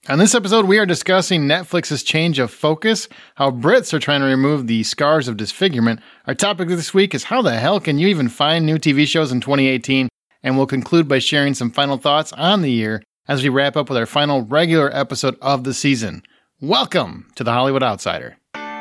On this episode, we are discussing Netflix's change of focus, how Brits are trying to remove the scars of disfigurement. Our topic this week is how the hell can you even find new TV shows in 2018? And we'll conclude by sharing some final thoughts on the year as we wrap up with our final regular episode of the season. Welcome to the Hollywood Outsider.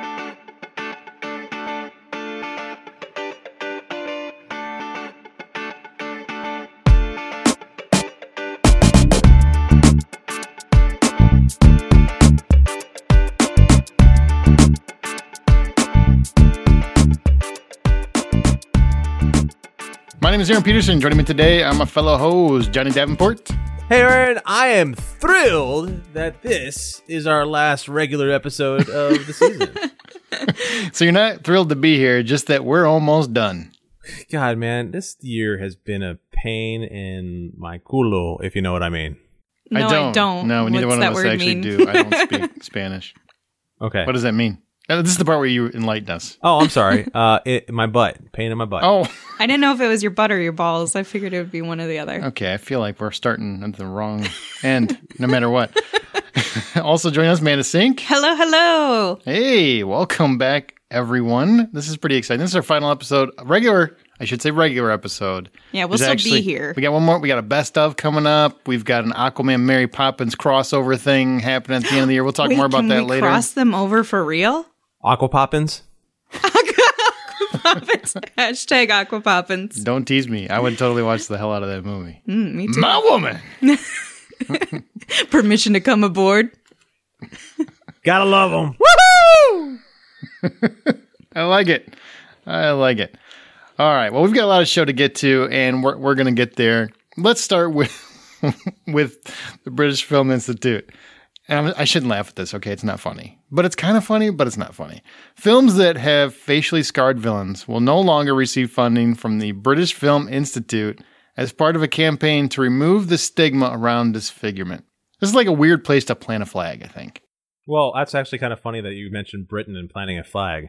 My name is Aaron Peterson. Joining me today, I'm a fellow host, Johnny Davenport. Hey, Aaron, I am thrilled that this is our last regular episode of the season. So you're not thrilled to be here, just that we're almost done. God, man, this year has been a pain in my culo, if you know what I mean. No, I don't. No, neither What's one of us actually do. I don't speak Spanish. Okay. What does that mean? This is the part where you enlighten us. Oh, I'm sorry. My butt. Pain in my butt. Oh. I didn't know if it was your butt or your balls. I figured it would be one or the other. Okay, I feel like we're starting at the wrong end, no matter what. Also joining us, Amanda Sink. Hello, hello. Hey, welcome back, everyone. This is pretty exciting. This is our final episode, regular episode. Yeah, we'll still be here. We got one more. We got a best of coming up. We've got an Aquaman Mary Poppins crossover thing happening at the end of the year. We'll talk more about that later. Can we cross them over for real? Aquapoppins? Aquapoppins. Hashtag Aquapoppins. Don't tease me. I would totally watch the hell out of that movie. Me too. My woman. Permission to come aboard. Gotta love them. Woohoo! I like it. All right. Well, we've got a lot of show to get to, and we're going to get there. Let's start with with the British Film Institute. And I shouldn't laugh at this, okay? It's not funny. But it's kind of funny, but it's not funny. Films that have facially scarred villains will no longer receive funding from the British Film Institute as part of a campaign to remove the stigma around disfigurement. This is like a weird place to plant a flag, I think. Well, that's actually kind of funny that you mentioned Britain and planting a flag.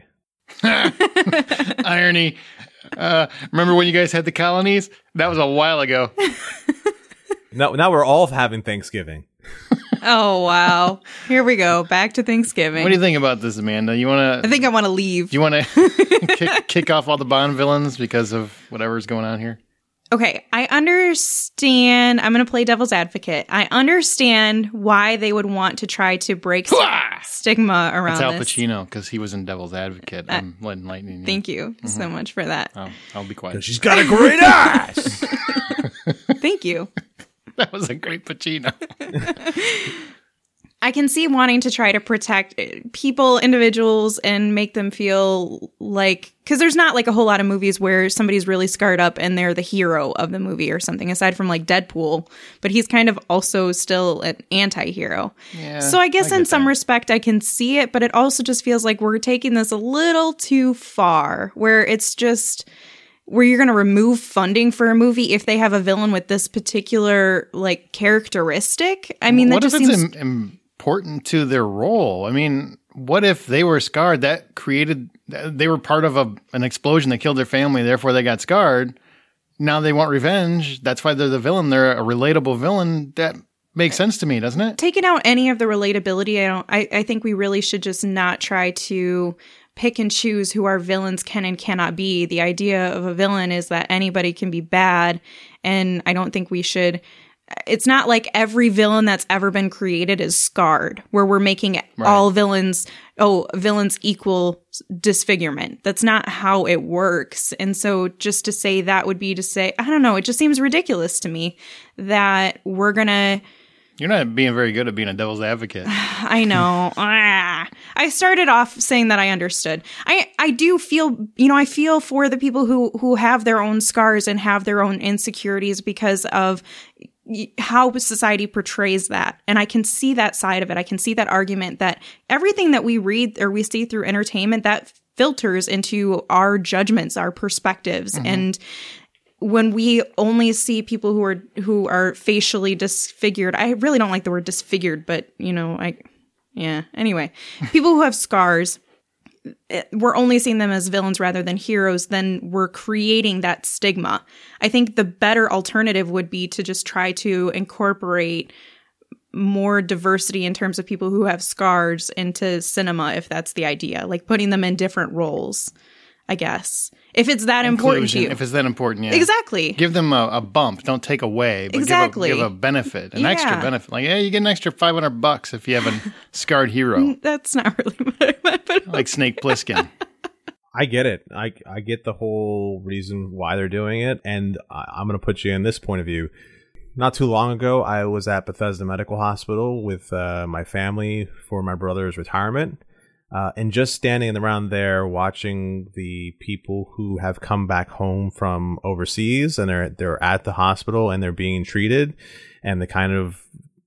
Irony. Remember when you guys had the colonies? That was a while ago. Now we're all having Thanksgiving. Oh, wow. Here we go. Back to Thanksgiving. What do you think about this, Amanda? I think I want to leave. Do you want to kick off all the Bond villains because of whatever's going on here? Okay, I understand. I'm going to play devil's advocate. I understand why they would want to try to break stigma around That's Al this. Pacino, because he was in Devil's Advocate. I'm enlightening you. Thank you so much for that. I'll be quiet. She's got a great ass. Thank you. That was a great Pacino. I can see wanting to try to protect people, individuals, and make them feel like, because there's not like a whole lot of movies where somebody's really scarred up and they're the hero of the movie or something, aside from like Deadpool, but he's kind of also still an anti-hero. Yeah, so I guess in some that. respect I can see it, but it also just feels like we're taking this a little too far, where it's just where you're going to remove funding for a movie if they have a villain with this particular like characteristic. I mean, that just seems important to their role. I mean, what if they were scarred? They were part of an explosion that killed their family, therefore they got scarred. Now they want revenge. That's why they're the villain. They're a relatable villain. That makes sense to me, doesn't it? Taking out any of the relatability, I think we really should just not try to pick and choose who our villains can and cannot be. The idea of a villain is that anybody can be bad, and I don't think we should. It's not like every villain that's ever been created is scarred, where we're making all villains equal disfigurement. That's not how it works. And so just to say that would be to say, I don't know, it just seems ridiculous to me that we're going to... You're not being very good at being a devil's advocate. I know. I started off saying that I understood. I do feel, I feel for the people who have their own scars and have their own insecurities because of how society portrays that. And I can see that side of it. I can see that argument that everything that we read or we see through entertainment, that filters into our judgments, our perspectives. Mm-hmm. And when we only see people who are facially disfigured, I really don't like the word disfigured, but anyway, people who have scars, we're only seeing them as villains rather than heroes, then we're creating that stigma. I think the better alternative would be to just try to incorporate more diversity in terms of people who have scars into cinema, if that's the idea, like putting them in different roles, I guess. If it's that important to you. If it's that important, yeah. Exactly. Give them a bump. Don't take away, but exactly. give a benefit, an extra benefit. Like, you get an extra $500 if you have a scarred hero. That's not really what I meant. But like Snake Plissken. I get it. I get the whole reason why they're doing it, and I'm going to put you in this point of view. Not too long ago, I was at Bethesda Medical Hospital with my family for my brother's retirement. And just standing around there watching the people who have come back home from overseas and they're at the hospital and they're being treated and the kind of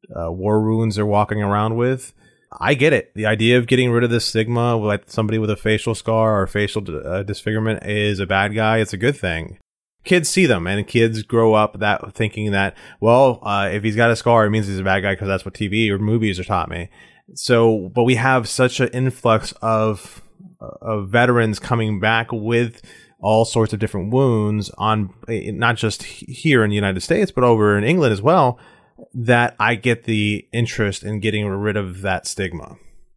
war wounds they're walking around with. I get it. The idea of getting rid of this stigma, like somebody with a facial scar or facial disfigurement is a bad guy. It's a good thing. Kids see them and kids grow up thinking that, well, if he's got a scar, it means he's a bad guy because that's what TV or movies have taught me. So, but we have such an influx of veterans coming back with all sorts of different wounds on not just here in the United States, but over in England as well, that I get the interest in getting rid of that stigma.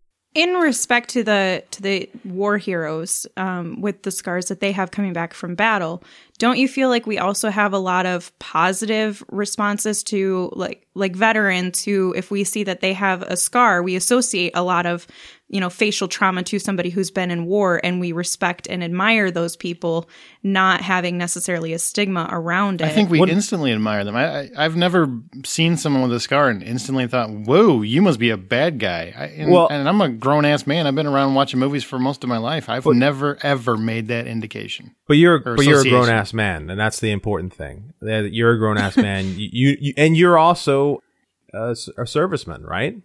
In respect to the war heroes, with the scars that they have coming back from battle, don't you feel like we also have a lot of positive responses to like veterans who, if we see that they have a scar, we associate a lot of, facial trauma to somebody who's been in war, and we respect and admire those people not having necessarily a stigma around it. I think we instantly admire them. I've never seen someone with a scar and instantly thought, whoa, you must be a bad guy. And I'm a grown-ass man. I've been around watching movies for most of my life. I've never, ever made that indication. But you're a grown-ass man, and that's the important thing. That you're a grown-ass man. You and you're also a serviceman, right?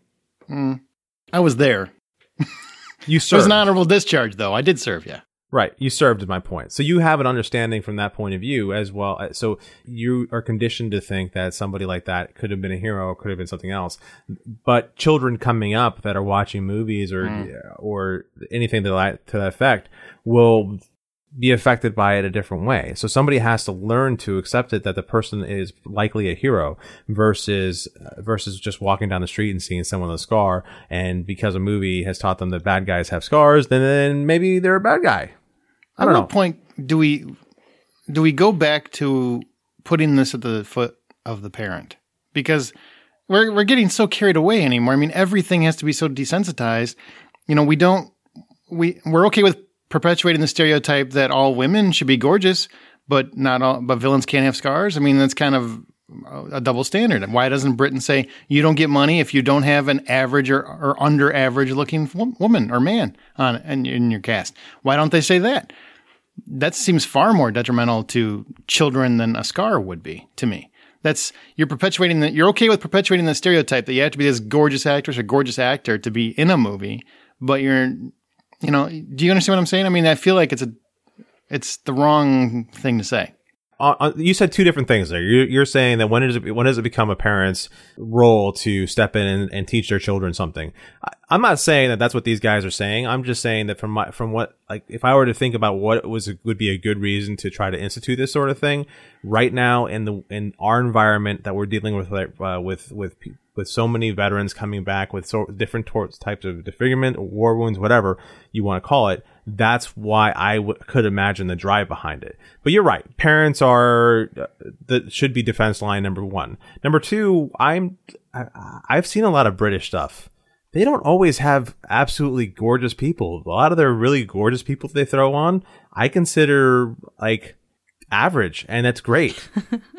I was there. You served. It was an honorable discharge, though. I did serve, yeah. Right. You served is my point. So you have an understanding from that point of view as well. So you are conditioned to think that somebody like that could have been a hero, could have been something else. But children coming up that are watching movies or anything to that effect will be affected by it a different way. So somebody has to learn to accept it that the person is likely a hero versus just walking down the street and seeing someone with a scar. And because a movie has taught them that bad guys have scars, then maybe they're a bad guy. I don't know. At what point do we go back to putting this at the foot of the parent? Because we're getting so carried away anymore. I mean, everything has to be so desensitized. We're okay with perpetuating the stereotype that all women should be gorgeous, but villains can't have scars. I mean, that's kind of a double standard. And why doesn't Britain say you don't get money if you don't have an average or under average looking woman or man in your cast? Why don't they say that? That seems far more detrimental to children than a scar would be to me. You're okay with perpetuating the stereotype that you have to be this gorgeous actress or gorgeous actor to be in a movie, but do you understand what I'm saying? I mean, I feel like it's the wrong thing to say. You said two different things there. You're saying that when does it become a parent's role to step in and teach their children something? I'm not saying that that's what these guys are saying. I'm just saying that from what, like, if I were to think about what would be a good reason to try to institute this sort of thing right now in our environment that we're dealing with so many veterans coming back with different types of disfigurement, war wounds, whatever you want to call it. That's why I could imagine the drive behind it. But you're right. Parents should be defense line number one. Number two, I've seen a lot of British stuff. They don't always have absolutely gorgeous people. A lot of their really gorgeous people they throw on, I consider like average, and that's great.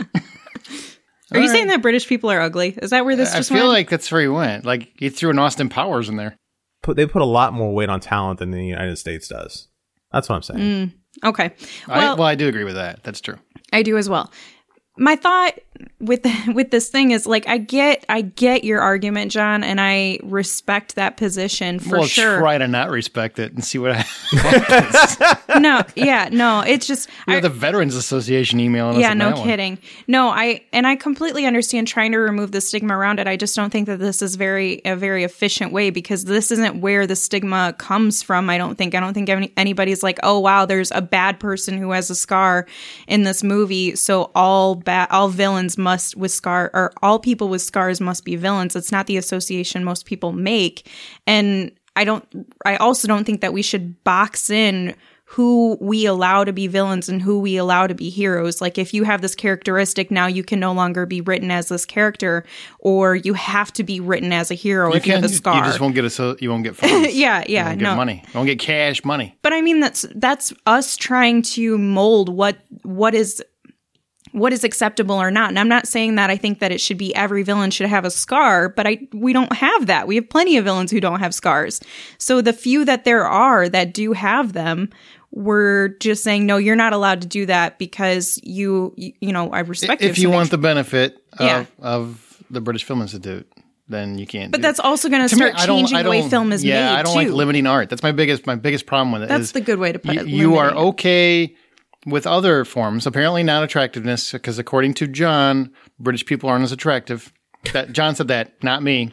Are you saying that British people are ugly? Is that where this just went? I feel like that's where he went. Like, he threw an Austin Powers in there. They put a lot more weight on talent than the United States does. That's what I'm saying. Okay. Well, I do agree with that. That's true. I do as well. My thought with this thing is, like, I get your argument, John, and I respect that position for sure. Well, try to not respect it and see what happens. No, it's just the Veterans Association emailing us. Yeah, no kidding. No, I completely understand trying to remove the stigma around it. I just don't think that this is a very efficient way, because this isn't where the stigma comes from. I don't think anybody's like, oh wow, there's a bad person who has a scar in this movie, so all villains villains with scar, or all people with scars must be villains. It's not the association most people make. And I also don't think that we should box in who we allow to be villains and who we allow to be heroes. Like, if you have this characteristic, now you can no longer be written as this character, or you have to be written as a hero if you have a scar. You just won't get you won't get funds. Yeah, you won't get money. You won't get cash money. But I mean, that's us trying to mold what is acceptable or not. And I'm not saying that I think that it should be every villain should have a scar, but we don't have that. We have plenty of villains who don't have scars. So the few that there are that do have them, we're just saying, no, you're not allowed to do that because you know, I respect you. If you want the benefit of the British Film Institute, then you can't. But that's also going to start changing the way film is made. Yeah, I don't like limiting art. That's my biggest problem with it. That's the good way to put it. You are okay with other forms, apparently not attractiveness, because according to John, British people aren't as attractive. John said that, not me.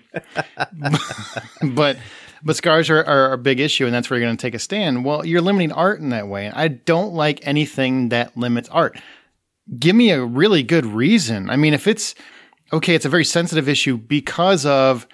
But scars are a big issue, and that's where you're going to take a stand. Well, you're limiting art in that way. I don't like anything that limits art. Give me a really good reason. I mean, if it's okay, it's a very sensitive issue because of,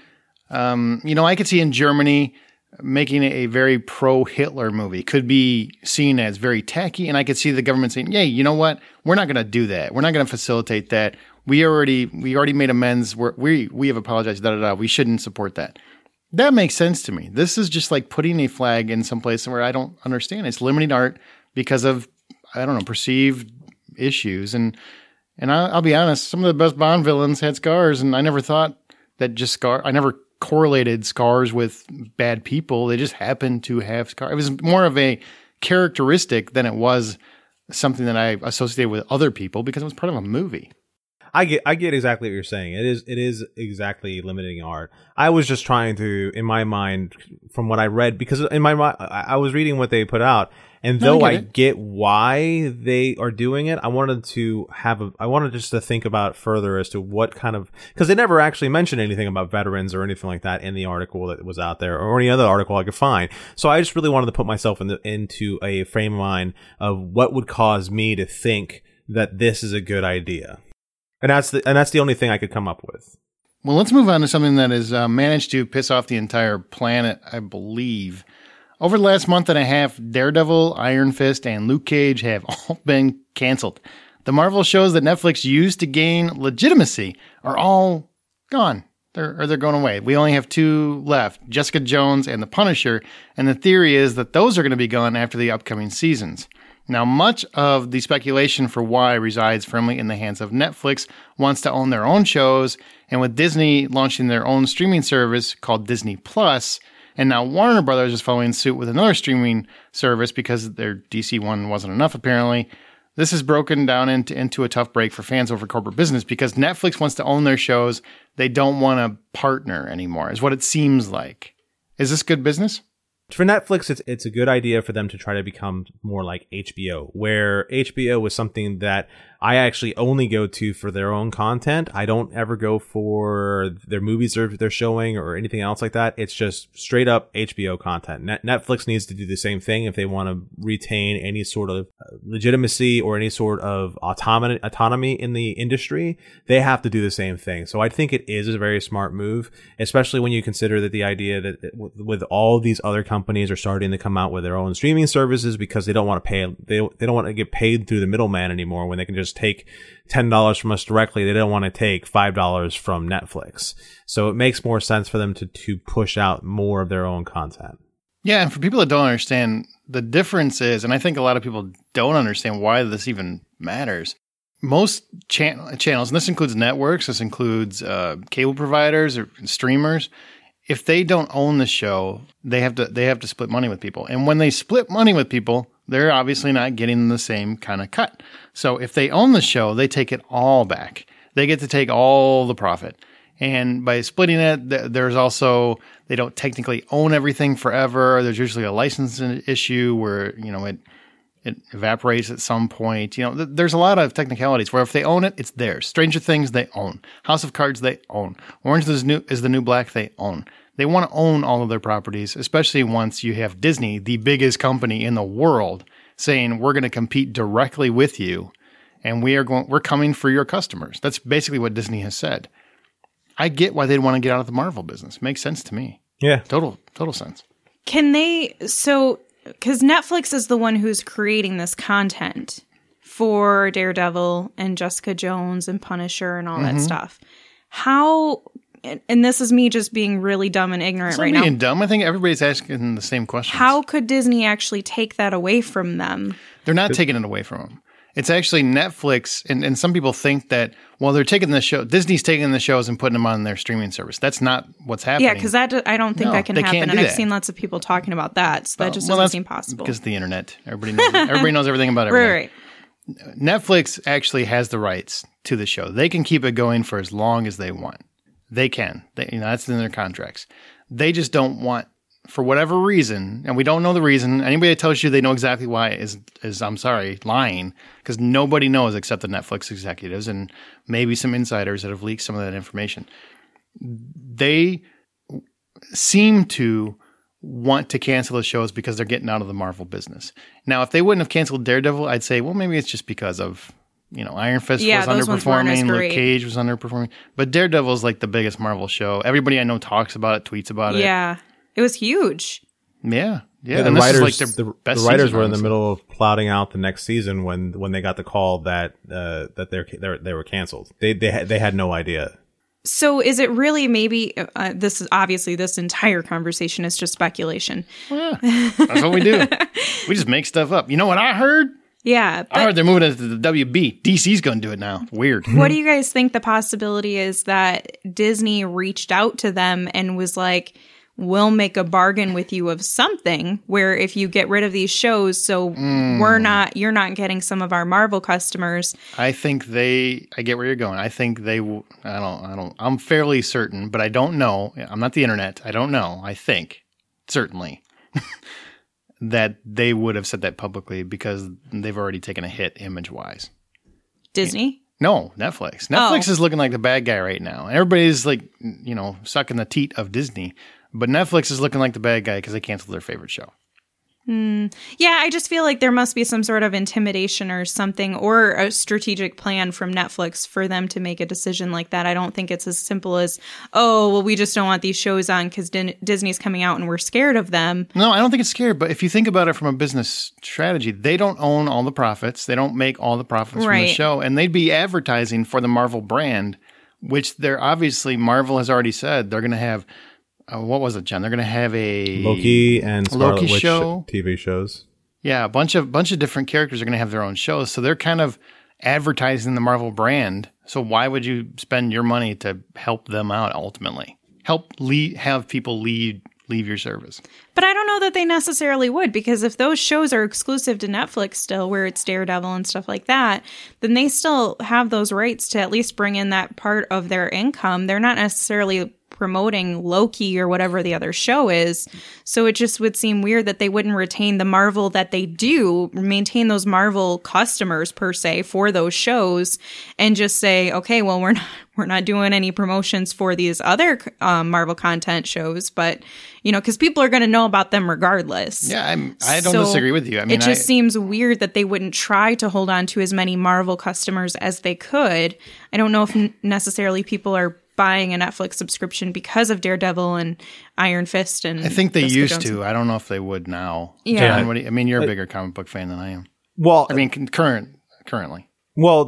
I could see in Germany making a very pro-Hitler movie could be seen as very tacky, and I could see the government saying, "Yay, you know what? We're not going to do that. We're not going to facilitate that. We already made amends. We have apologized. We shouldn't support that." That makes sense to me. This is just like putting a flag in some place where I don't understand. It's limiting art because of, I don't know, perceived issues. And I'll be honest, some of the best Bond villains had scars, and I never thought that I never correlated scars with bad people. They just happened to have scars. It was more of a characteristic than it was something that I associated with other people because it was part of a movie. I get exactly what you're saying. It is exactly limiting art. I was just trying to, in my mind, from what I read, because in my mind, I was reading what they put out, and though I get why they are doing it, I wanted just to think about further as to what kind of, because they never actually mentioned anything about veterans or anything like that in the article that was out there, or any other article I could find. So I just really wanted to put myself into a frame of mind of what would cause me to think that this is a good idea. And that's the only thing I could come up with. Well, let's move on to something that has managed to piss off the entire planet, I believe. Over the last month and a half, Daredevil, Iron Fist, and Luke Cage have all been canceled. The Marvel shows that Netflix used to gain legitimacy are all gone. They're going away. We only have two left, Jessica Jones and The Punisher, and the theory is that those are going to be gone after the upcoming seasons. Now, much of the speculation for why resides firmly in the hands of Netflix wants to own their own shows, and with Disney launching their own streaming service called Disney Plus, and now Warner Brothers is following suit with another streaming service because their DC one wasn't enough apparently. This has broken down into a tough break for fans over corporate business because Netflix wants to own their shows. They don't want to partner anymore, is what it seems like. Is this good business? For Netflix, it's a good idea for them to try to become more like HBO, where HBO was something that I actually only go to for their own content. I don't ever go for their movies they're showing or anything else like that. It's just straight up HBO content. Netflix needs to do the same thing if they want to retain any sort of legitimacy or any sort of autonomy in the industry. They have to do the same thing. So I think it is a very smart move, especially when you consider that the idea that with all these other companies are starting to come out with their own streaming services because they don't want to pay, they don't want to get paid through the middleman anymore when they can just take $10 from us directly. They don't want to take $5 from Netflix. So it makes more sense for them to push out more of their own content. Yeah, and for people that don't understand, the difference is, and I think a lot of people don't understand why this even matters. Most channels, and this includes networks, this includes cable providers or streamers, if they don't own the show, they have to split money with people. And when they split money with people, they're obviously not getting the same kind of cut. So if they own the show, they take it all back. They get to take all the profit. And by splitting it, there's also, they don't technically own everything forever. There's usually a licensing issue where, it evaporates at some point. There's a lot of technicalities where if they own it, it's theirs. Stranger Things, they own. House of Cards, they own. Orange is the New Black, they own. They want to own all of their properties, especially once you have Disney, the biggest company in the world, saying we're going to compete directly with you and we're coming for your customers. That's basically what Disney has said. I get why they'd want to get out of the Marvel business. Makes sense to me. Yeah. Total sense. Can they, because Netflix is the one who's creating this content for Daredevil and Jessica Jones and Punisher and all that stuff. How, and this is me just being really dumb and ignorant right now. Being dumb. I think everybody's asking the same questions. How could Disney actually take that away from them? They're not taking it away from them. It's actually Netflix, and some people think that, well, they're taking the show, Disney's taking the shows and putting them on their streaming service. That's not what's happening. Yeah, because I don't think that can happen, and I've seen lots of people talking about that, so that just doesn't seem possible. Because of the internet. Everybody knows everything about everything. Right. Netflix actually has the rights to the show. They can keep it going for as long as they want. They can. That's in their contracts. They just don't want, for whatever reason, and we don't know the reason. Anybody that tells you they know exactly why is I'm sorry, lying, because nobody knows except the Netflix executives and maybe some insiders that have leaked some of that information. They seem to want to cancel the shows because they're getting out of the Marvel business. Now, if they wouldn't have canceled Daredevil, I'd say, well, maybe it's just because of, Iron Fist was underperforming, Luke Cage was underperforming. But Daredevil is like the biggest Marvel show. Everybody I know talks about it, tweets about it. Yeah. It was huge. Yeah. The and writers, this is like their best the writers season, were in the middle of plotting out the next season when they got the call that they were canceled. They had no idea. So is it really maybe this is obviously this entire conversation is just speculation. Well, yeah, that's what we do. We just make stuff up. You know what I heard? Yeah. I heard they're moving it to the WB. DC's going to do it now. Weird. What do you guys think the possibility is that Disney reached out to them and was like, we'll make a bargain with you of something where if you get rid of these shows, so you're not getting some of our Marvel customers. I think I get where you're going. I think I'm fairly certain, but I don't know. I'm not the internet. I don't know. I think certainly that they would have said that publicly because they've already taken a hit image wise. Disney? No, Netflix. Netflix is looking like the bad guy right now. And everybody's like, sucking the teat of Disney. But Netflix is looking like the bad guy because they canceled their favorite show. Yeah, I just feel like there must be some sort of intimidation or something or a strategic plan from Netflix for them to make a decision like that. I don't think it's as simple as, we just don't want these shows on because Disney's coming out and we're scared of them. No, I don't think it's scared. But if you think about it from a business strategy, they don't own all the profits. They don't make all the profits from the show. And they'd be advertising for the Marvel brand, which Marvel has already said they're going to have. What was it, Jen? They're going to have a Loki and Scarlet Witch show, TV shows. Yeah, a bunch of different characters are going to have their own shows. So they're kind of advertising the Marvel brand. So why would you spend your money to help them out ultimately? Have people leave your service. But I don't know that they necessarily would, because if those shows are exclusive to Netflix still, where it's Daredevil and stuff like that, then they still have those rights to at least bring in that part of their income. They're not necessarily promoting Loki or whatever the other show is. So it just would seem weird that they wouldn't retain the Marvel that they do, maintain those Marvel customers per se for those shows, and just say, okay, well, we're not doing any promotions for these other Marvel content shows, but because people are going to know about them regardless. Yeah, I don't disagree with you. I mean, it just seems weird that they wouldn't try to hold on to as many Marvel customers as they could. I don't know if necessarily people are buying a Netflix subscription because of Daredevil and Iron Fist, and I think they Jessica used Jones. to. I don't know if they would now. Yeah. John, you're a bigger comic book fan than I am. Well, I mean, currently. Well,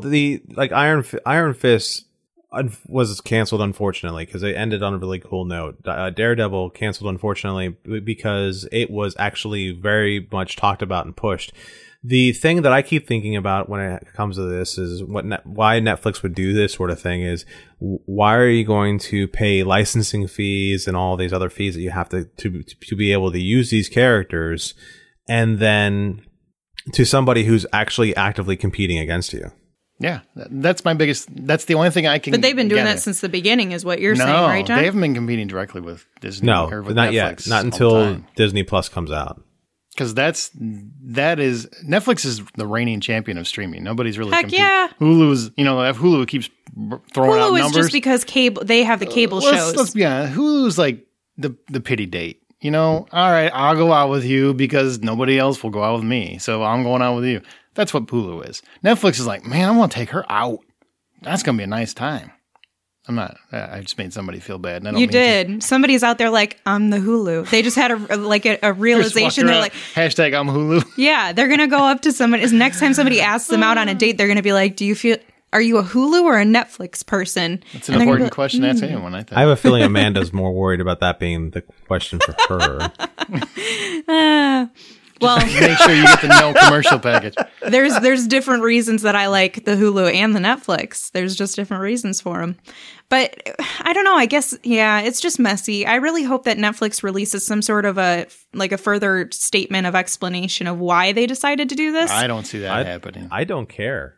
Iron Fist was canceled, unfortunately, because it ended on a really cool note. Daredevil canceled, unfortunately, because it was actually very much talked about and pushed. The thing that I keep thinking about when it comes to this is why Netflix would do this sort of thing is, why are you going to pay licensing fees and all these other fees that you have to be able to use these characters, and then to somebody who's actually actively competing against you? Yeah, that's the only thing I can. But they've been doing that since the beginning, is what you're saying, right, John? They haven't been competing directly with Disney. No, or with not Netflix yet. Not until Disney Plus comes out. Because Netflix is the reigning champion of streaming. Nobody's really competing. Yeah. Hulu's, Hulu keeps throwing out numbers. Hulu is just because they have the cable shows. Let's be honest. Hulu's like the pity date. All right, I'll go out with you because nobody else will go out with me. So I'm going out with you. That's what Hulu is. Netflix is like, man, I want to take her out. That's going to be a nice time. I'm not. I just made somebody feel bad. And I don't You mean did. Somebody's out there like, I'm the Hulu. They just had a realization. They're like, hashtag I'm Hulu. yeah, they're going to go up to somebody. Next time somebody asks them out on a date, they're going to be like, are you a Hulu or a Netflix person? That's an important question to ask anyone, I think. I have a feeling Amanda's more worried about that being the question for her. Well, make sure you get the no commercial package. There's different reasons that I like the Hulu and the Netflix. There's just different reasons for them. But I don't know. I guess, yeah, it's just messy. I really hope that Netflix releases some sort of a further statement of explanation of why they decided to do this. I don't see that happening. I don't care.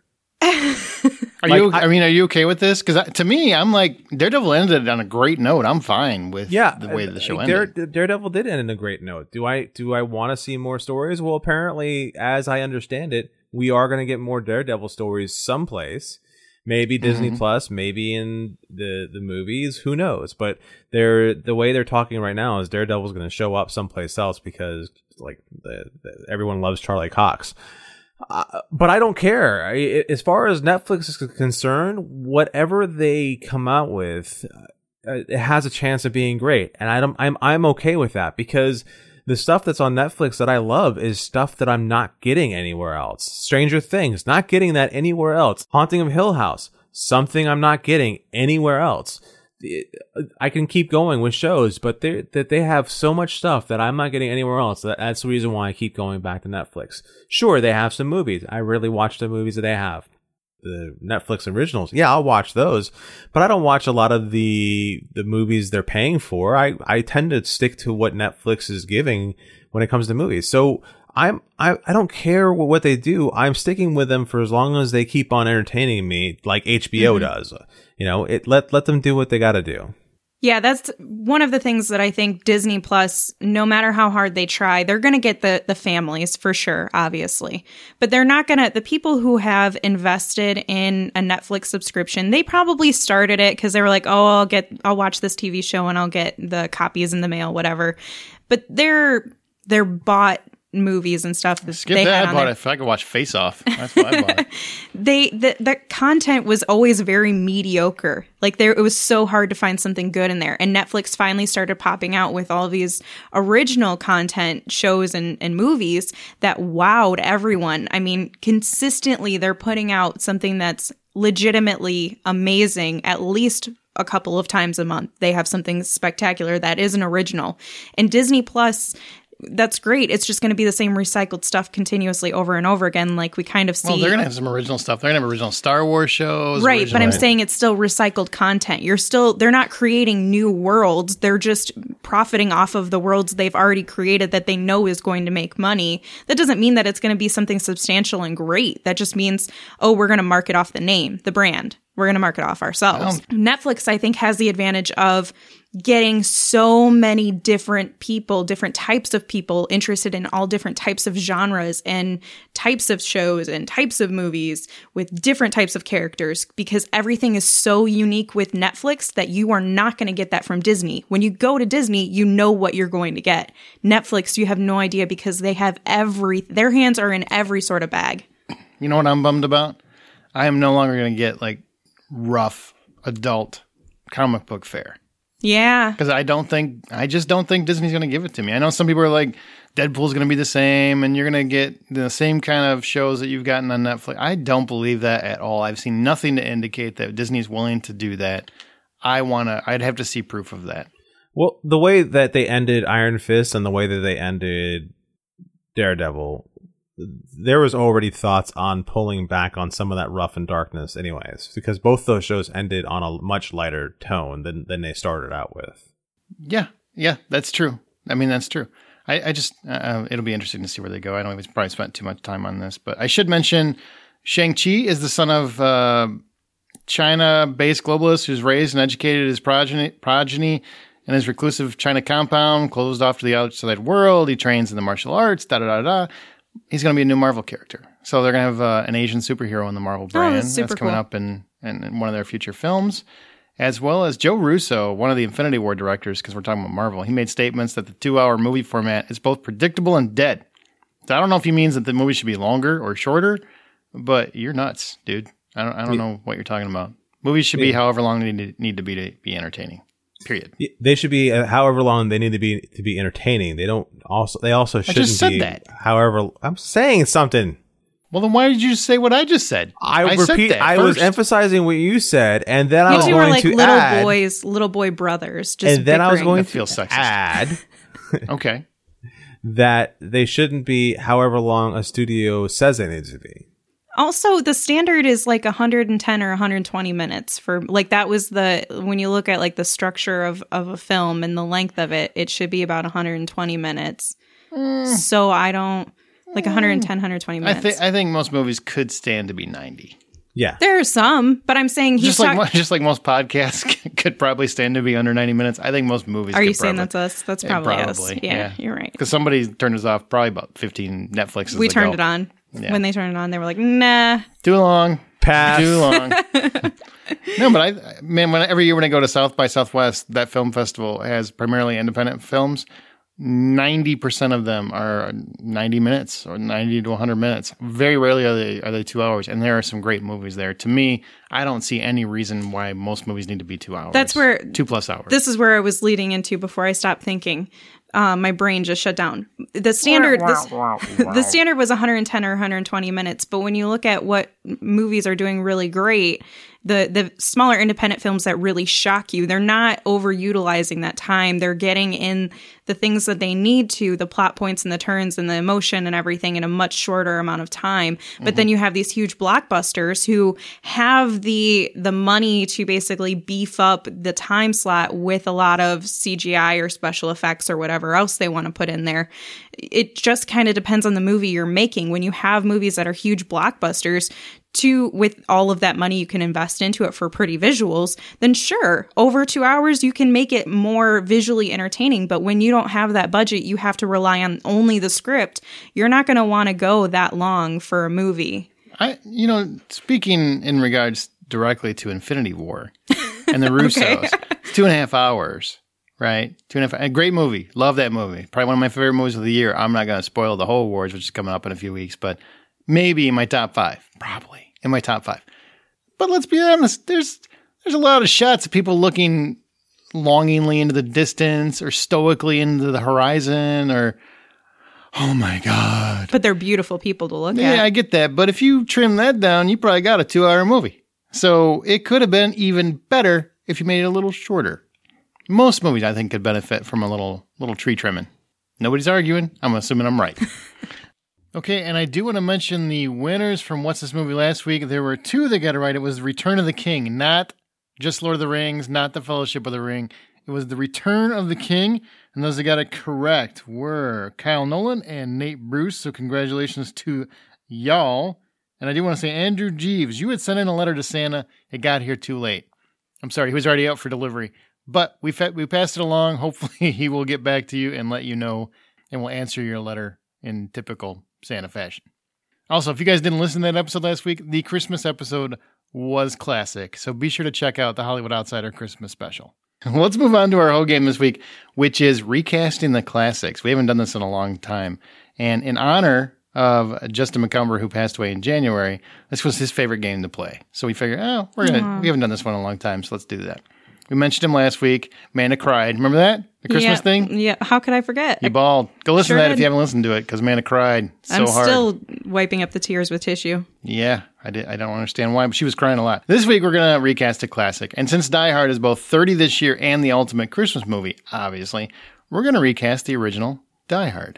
Are you okay with this? Because to me, I'm like, Daredevil ended on a great note. I'm fine with the way the show ended. Daredevil did end on a great note. Do I want to see more stories? Well, apparently, as I understand it, we are going to get more Daredevil stories someplace. Maybe Disney Plus, maybe in the movies. Who knows? But the way they're talking right now is Daredevil's going to show up someplace else because like everyone loves Charlie Cox. But I don't care. As far as Netflix is concerned, whatever they come out with, it has a chance of being great, and I'm okay with that because the stuff that's on Netflix that I love is stuff that I'm not getting anywhere else. Stranger Things, not getting that anywhere else. Haunting of Hill House, something I'm not getting anywhere else. I can keep going with shows, but they have so much stuff that I'm not getting anywhere else. That's the reason why I keep going back to Netflix. Sure, they have some movies. I really watch the movies that they have. The Netflix originals. Yeah, I'll watch those, but I don't watch a lot of the movies they're paying for. I tend to stick to what Netflix is giving when it comes to movies. So I don't care what they do. I'm sticking with them for as long as they keep on entertaining me, like HBO does. You know, let them do what they got to do. Yeah, that's one of the things that I think Disney Plus, no matter how hard they try, they're going to get the families for sure, obviously. But they're not going to, the people who have invested in a Netflix subscription, they probably started it because they were like, oh, I'll watch this TV show and I'll get the copies in the mail, whatever. But they're bought movies and stuff. Skip that. I bought it if I could watch Face Off. That's what I bought. The content was always very mediocre. Like it was so hard to find something good in there. And Netflix finally started popping out with all these original content shows and movies that wowed everyone. I mean, consistently they're putting out something that's legitimately amazing at least a couple of times a month. They have something spectacular that is an original. And Disney Plus, that's great. It's just going to be the same recycled stuff continuously over and over again, like we kind of see. Well, they're going to have some original stuff. They're going to have original Star Wars shows. Right, but I'm saying it's still recycled content. They're not creating new worlds. They're just profiting off of the worlds they've already created that they know is going to make money. That doesn't mean that it's going to be something substantial and great. That just means, we're going to market off the name, the brand. We're going to market off ourselves. Netflix, I think, has the advantage of getting so many different people, different types of people interested in all different types of genres and types of shows and types of movies with different types of characters, because everything is so unique with Netflix that you are not going to get that from Disney. When you go to Disney, you know what you're going to get. Netflix, you have no idea because they have their hands are in every sort of bag. You know what I'm bummed about? I am no longer going to get like rough adult comic book fare. Yeah. Because I just don't think Disney's going to give it to me. I know some people are like, Deadpool's going to be the same and you're going to get the same kind of shows that you've gotten on Netflix. I don't believe that at all. I've seen nothing to indicate that Disney's willing to do that. I'd have to see proof of that. Well, the way that they ended Iron Fist and the way that they ended Daredevil, there was already thoughts on pulling back on some of that rough and darkness anyways, because both those shows ended on a much lighter tone than they started out with. Yeah, that's true. I mean, that's true. I just, it'll be interesting to see where they go. I don't even probably spent too much time on this, but I should mention Shang-Chi is the son of China-based globalist who's raised and educated his progeny in his reclusive China compound, closed off to the outside world. He trains in the martial arts, da-da-da-da. He's going to be a new Marvel character. So they're going to have an Asian superhero in the Marvel brand. That's coming cool. up in one of their future films. As well as Joe Russo, one of the Infinity War directors, because we're talking about Marvel. He made statements that the 2-hour movie format is both predictable and dead. So I don't know if he means that the movie should be longer or shorter, but you're nuts, dude. I don't know what you're talking about. Movies should be however long they need to be entertaining. Period. They should be however long they need to be entertaining. They also shouldn't just said be that. however. I'm saying something. Well, then why did you say what I just said? I said repeat. that I was first. emphasizing what you said, and then I You was two are going like to little add, boys, little boy brothers. Just and then I was bickering. going That to feels sexist. add Okay. that they shouldn't be however long a studio says they need to be. Also, the standard is like 110 or 120 minutes for like that was when you look at like the structure of a film and the length of it, it should be about 120 minutes. So I don't like 110, 120 minutes. I think most movies could stand to be 90. Yeah, There are some, but I'm saying he's Just like most podcasts could probably stand to be under 90 minutes. I think most movies. Are could you saying probably, that's us? That's probably us. Yeah, you're right. Because somebody turned us off probably about 15 Netflixes We ago. turned it on. Yeah. When they turned it on, they were like, nah. Too long. pass. Too long. No, but every year when I go to South by Southwest, that film festival has primarily independent films. 90% of them are 90 minutes or 90 to 100 minutes. Very rarely are they 2 hours, and there are some great movies there. To me, I don't see any reason why most movies need to be 2 hours. That's where 2+ hours. This is where I was leading into before I stopped thinking. My brain just shut down. The standard, the standard was 110 or 120 minutes. But when you look at what movies are doing really great, the smaller independent films that really shock you, they're not overutilizing that time. They're getting in the things that they need to, the plot points and the turns and the emotion and everything in a much shorter amount of time. But then you have these huge blockbusters who have the money to basically beef up the time slot with a lot of CGI or special effects or whatever else they want to put in there. It just kind of depends on the movie you're making. When you have movies that are huge blockbusters, with all of that money you can invest into it for pretty visuals, then sure, over 2 hours, you can make it more visually entertaining. But when you don't have that budget, you have to rely on only the script. You're not going to want to go that long for a movie. Speaking in regards directly to Infinity War and the Russos, it's 2.5 hours, right? 2.5. A great movie. Love that movie. Probably one of my favorite movies of the year. I'm not going to spoil the whole awards, which is coming up in a few weeks, but maybe in my top 5. Probably in my top 5. But let's be honest, there's a lot of shots of people looking longingly into the distance or stoically into the horizon or, oh my God. But they're beautiful people to look at. Yeah, I get that. But if you trim that down, you probably got a 2-hour movie. So it could have been even better if you made it a little shorter. Most movies, I think, could benefit from a little tree trimming. Nobody's arguing. I'm assuming I'm right. Okay, and I do want to mention the winners from What's This Movie last week. There were 2 that got it right. It was Return of the King, not just Lord of the Rings, not The Fellowship of the Ring. It was The Return of the King, and those that got it correct were Kyle Nolan and Nate Bruce, so congratulations to y'all. And I do want to say, Andrew Jeeves, you had sent in a letter to Santa. It got here too late. I'm sorry, he was already out for delivery. But we passed it along. Hopefully he will get back to you and let you know, and will answer your letter in typical Santa fashion. Also, if you guys didn't listen to that episode last week, the Christmas episode was classic. So be sure to check out the Hollywood Outsider Christmas special. Let's move on to our whole game this week, which is recasting the classics. We haven't done this in a long time. And in honor of Justin McCumber, who passed away in January, this was his favorite game to play. So we figured, we haven't done this one in a long time, so let's do that. We mentioned him last week. Amanda cried. Remember that? The Christmas thing? Yeah. How could I forget? You bawled. Go listen Sure to that did. if you haven't listened to it, because Amanda cried so I'm hard. still wiping up the tears with tissue. Yeah, I don't understand why, but she was crying a lot. This week, we're going to recast a classic. And since Die Hard is both 30 this year and the ultimate Christmas movie, obviously, we're going to recast the original Die Hard.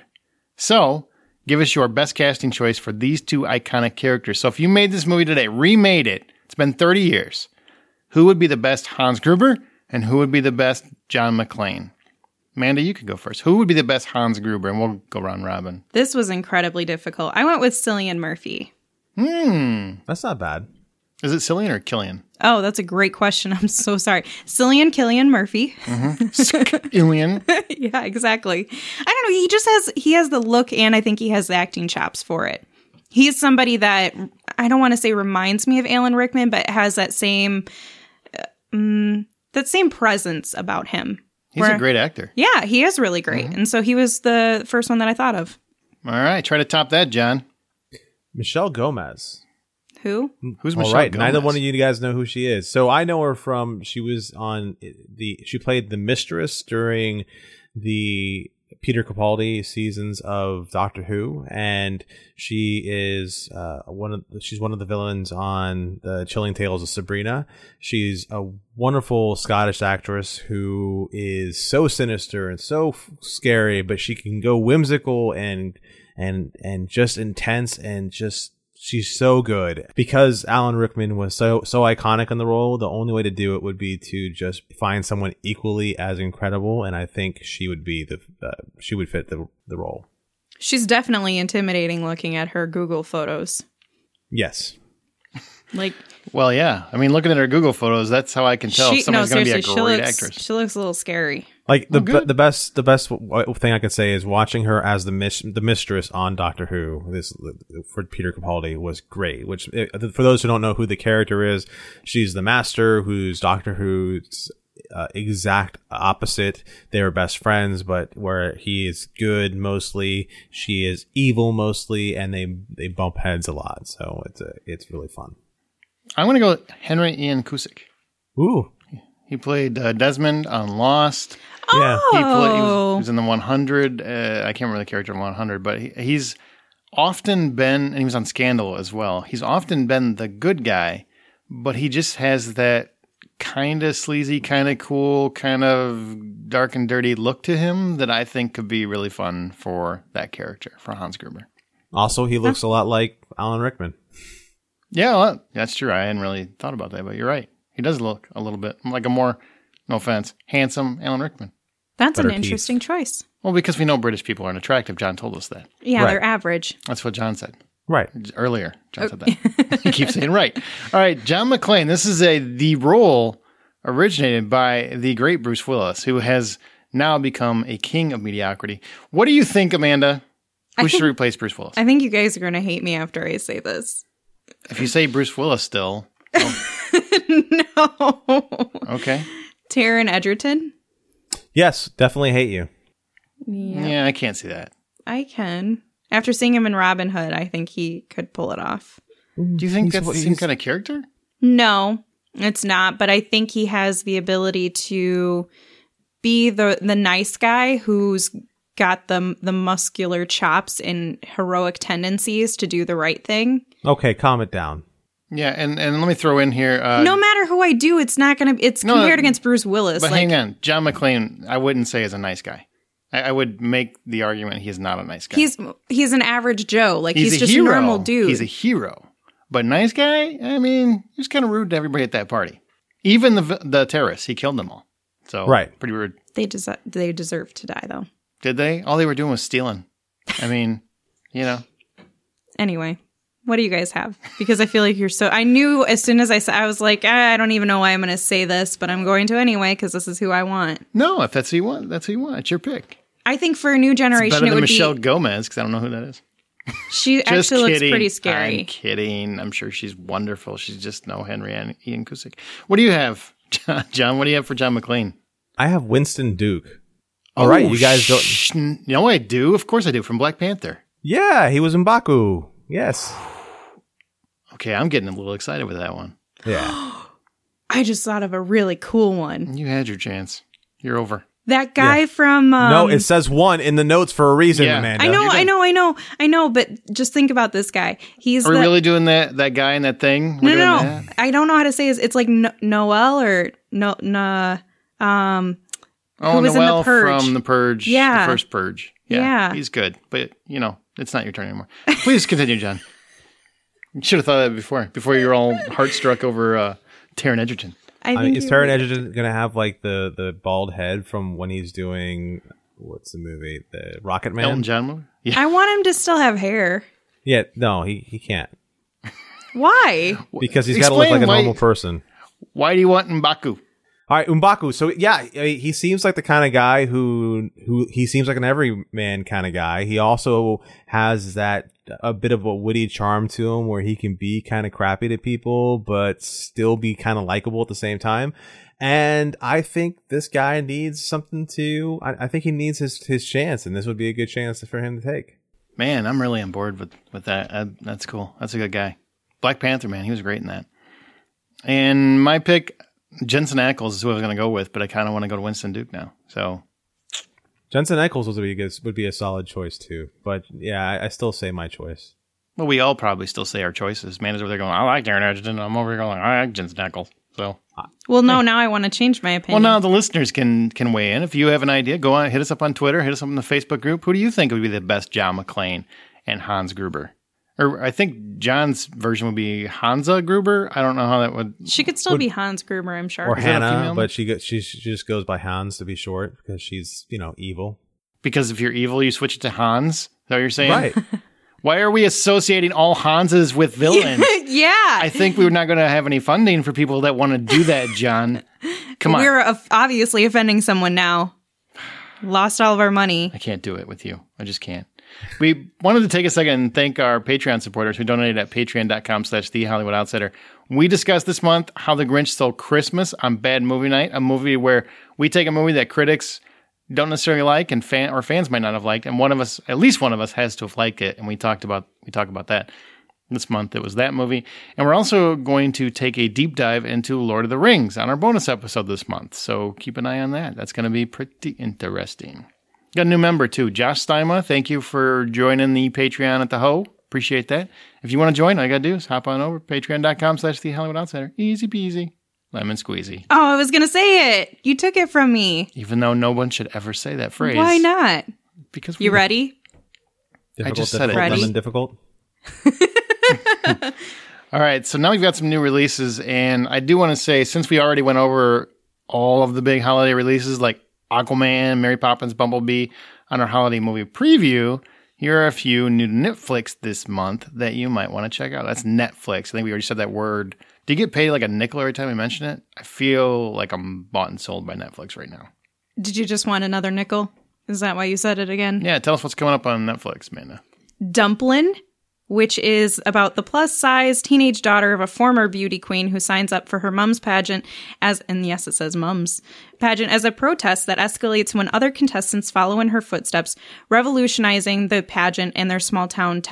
So, give us your best casting choice for these 2 iconic characters. So if you made this movie today, remade it, it's been 30 years, who would be the best Hans Gruber and who would be the best John McClane? Amanda, you could go first. Who would be the best Hans Gruber? And we'll go round robin. This was incredibly difficult. I went with Cillian Murphy. That's not bad. Is it Cillian or Killian? Oh, that's a great question. I'm so sorry. Cillian Murphy. Cillian. Yeah, exactly. I don't know. He has the look, and I think he has the acting chops for it. He's somebody that I don't want to say reminds me of Alan Rickman, but has that same presence about him. He's a great actor. Yeah, he is really great. And so he was the first one that I thought of. All right, try to top that, John. Michelle Gomez. Who? Who's All Michelle right, Gomez? neither one of you guys know who she is. So I know her from, she played the mistress during the Peter Capaldi seasons of Doctor Who, and she is she's one of the villains on the Chilling Tales of Sabrina. She's a wonderful Scottish actress who is so sinister and so scary, but she can go whimsical and just intense, and just she's so good. Because Alan Rickman was so iconic in the role, the only way to do it would be to just find someone equally as incredible, and I think she would be she would fit the role. She's definitely intimidating looking at her Google photos. Yes. Like, Well, yeah. I mean, looking at her Google photos, that's how I can tell if somebody's going to be a great actress. She looks a little scary. Like the good. the best thing I can say is watching her as the mistress on Doctor Who. This for Peter Capaldi was great. Which, for those who don't know who the character is, she's the master who's Doctor Who's exact opposite. They're best friends, but where he is good mostly, she is evil mostly, and they bump heads a lot. So it's really fun. I'm going to go with Henry Ian Cusick. Ooh, He played Desmond on Lost. yeah. He Oh, was in the 100. I can't remember the character in 100, but he's often been, and he was on Scandal as well. He's often been the good guy, but he just has that kind of sleazy, kind of cool, kind of dark and dirty look to him that I think could be really fun for that character, for Hans Gruber. Also, he looks a lot like Alan Rickman. Yeah, well, that's true. I hadn't really thought about that, but you're right. He does look a little bit like a more, no offense, handsome Alan Rickman. that's Better an interesting choice. Well, because we know British people aren't attractive. John told us that. Yeah, Right. they're average. That's what John said Right. earlier. John said that. He keeps saying right. All right, John McClane. This is the role originated by the great Bruce Willis, who has now become a king of mediocrity. What do you think, Amanda? Who should replace Bruce Willis? I think you guys are going to hate me after I say this. If you say Bruce Willis still, No. okay. Taron Egerton? Yes, definitely hate you. Yeah, I can't see that. I can. After seeing him in Robin Hood, I think he could pull it off. Do you think that's the same kind of character? No, it's not. But I think he has the ability to be the nice guy who's got the muscular chops and heroic tendencies to do the right thing. Okay, calm it down. Yeah, and let me throw in here. No matter who I do, it's not going to. It's No, compared against Bruce Willis. But like, hang on. John McClane, I wouldn't say is a nice guy. I would make the argument he's not a nice guy. he's an average Joe. Like he's a just hero. a normal dude. He's a hero. But nice guy, I mean, he's kind of rude to everybody at that party. Even the terrorists, he killed them all. So, Right. pretty rude. They deserve to die though. Did they? All they were doing was stealing. I mean, you know. Anyway, what do you guys have? Because I feel like you're so. I knew as soon as I said, I was like, I don't even know why I'm going to say this, but I'm going to anyway because this is who I want. No, if that's who you want, that's who you want. It's your pick. I think for a new generation, Better it than would Michelle be. Gomez, because I don't know who that is. She Just actually kidding. looks pretty scary. I'm kidding. I'm sure she's wonderful. She's just no Henry Ian Cusick. What do you have, John? What do you have for John McClane? I have Winston Duke. All right, you guys don't. No, I do. Of course I do. From Black Panther. Yeah, he was in Baku. Yes. Okay, I'm getting a little excited with that one. Yeah. I just thought of a really cool one. You had your chance. You're over. That guy from. No, it says one in the notes for a reason, Yeah. Amanda. I know, but just think about this guy. He's Are we the, really doing that guy in that thing? We're no, doing no, that? I don't know how to say it. It's like Noel or no, Oh, who was in The Noel Purge. from The Purge. Yeah. The first Purge. Yeah. He's good. But, you know, it's not your turn anymore. Please continue, John. You should have thought of that before you were all heart-struck over Taron Egerton. I I think mean, is you're Taron right. Egerton going to have like the bald head from when he's doing, what's the movie? The Rocket Man? Elton John movie? Yeah. I want him to still have hair. Yeah, no, he can't. Why? Because he's got to look like a Explain why- normal person. Why do you want M'Baku? All right, M'Baku. So yeah, I mean, he seems like the kind of guy who he seems like an everyman kind of guy. He also has that a bit of a witty charm to him where he can be kind of crappy to people, but still be kind of likable at the same time. And I think this guy needs something to. I think he needs his chance, and this would be a good chance for him to take. Man, I'm really on board with that. That's cool. That's a good guy. Black Panther, man, he was great in that. And my pick, Jensen Ackles is who I was going to go with, but I kind of want to go to Winston Duke now. So Jensen Ackles would be a solid choice too. But yeah, I still say my choice. Well, we all probably still say our choices. Man is over there going, I like Taron Egerton. I'm over here going, I like Jensen Ackles. So, well, no, now I want to change my opinion. Well, now the listeners can weigh in. If you have an idea, go on, hit us up on Twitter, hit us up in the Facebook group. Who do you think would be the best John McClane and Hans Gruber? Or I think John's version would be Hansa Gruber. I don't know how that would. She could still be Hans Gruber, I'm sure. Or Hannah, but she just goes by Hans to be short because she's evil. Because if you're evil, you switch it to Hans. Is that what you're saying? Right. Why are we associating all Hanses with villains? Yeah. I think we're not going to have any funding for people that want to do that, John. Come on. We're obviously offending someone now. Lost all of our money. I can't do it with you. I just can't. We wanted to take a second and thank our Patreon supporters who donated at patreon.com/TheHollywoodOutsider. We discussed this month How the Grinch Stole Christmas on Bad Movie Night, a movie where we take a movie that critics don't necessarily like and fans might not have liked, and at least one of us has to have liked it, and we talk about that. This month it was that movie. And we're also going to take a deep dive into Lord of the Rings on our bonus episode this month. So keep an eye on that. That's going to be pretty interesting. Got a new member too, Josh Steima. Thank you for joining the Patreon at the Ho. Appreciate that. If you want to join, all you got to do is hop on over, patreon.com/TheHollywoodOutsider. Easy peasy. Lemon squeezy. Oh, I was going to say it. You took it from me. Even though no one should ever say that phrase. Why not? Because you ready? Difficult, I just said it. Ready? Ready? Lemon difficult. All right, so now we've got some new releases, and I do want to say, since we already went over all of the big holiday releases like Aquaman, Mary Poppins, Bumblebee on our holiday movie preview, here are a few new to Netflix this month that you might want to check out. That's Netflix. I think we already said that word. Do you get paid like a nickel every time we mention it? I feel like I'm bought and sold by Netflix right now. Did you just want another nickel? Is that why you said it again? Yeah, tell us what's coming up on Netflix, Amanda. Dumplin', which is about the plus-size teenage daughter of a former beauty queen who signs up for her mom's pageant and yes, it says mom's pageant, as a protest that escalates when other contestants follow in her footsteps, revolutionizing the pageant and their small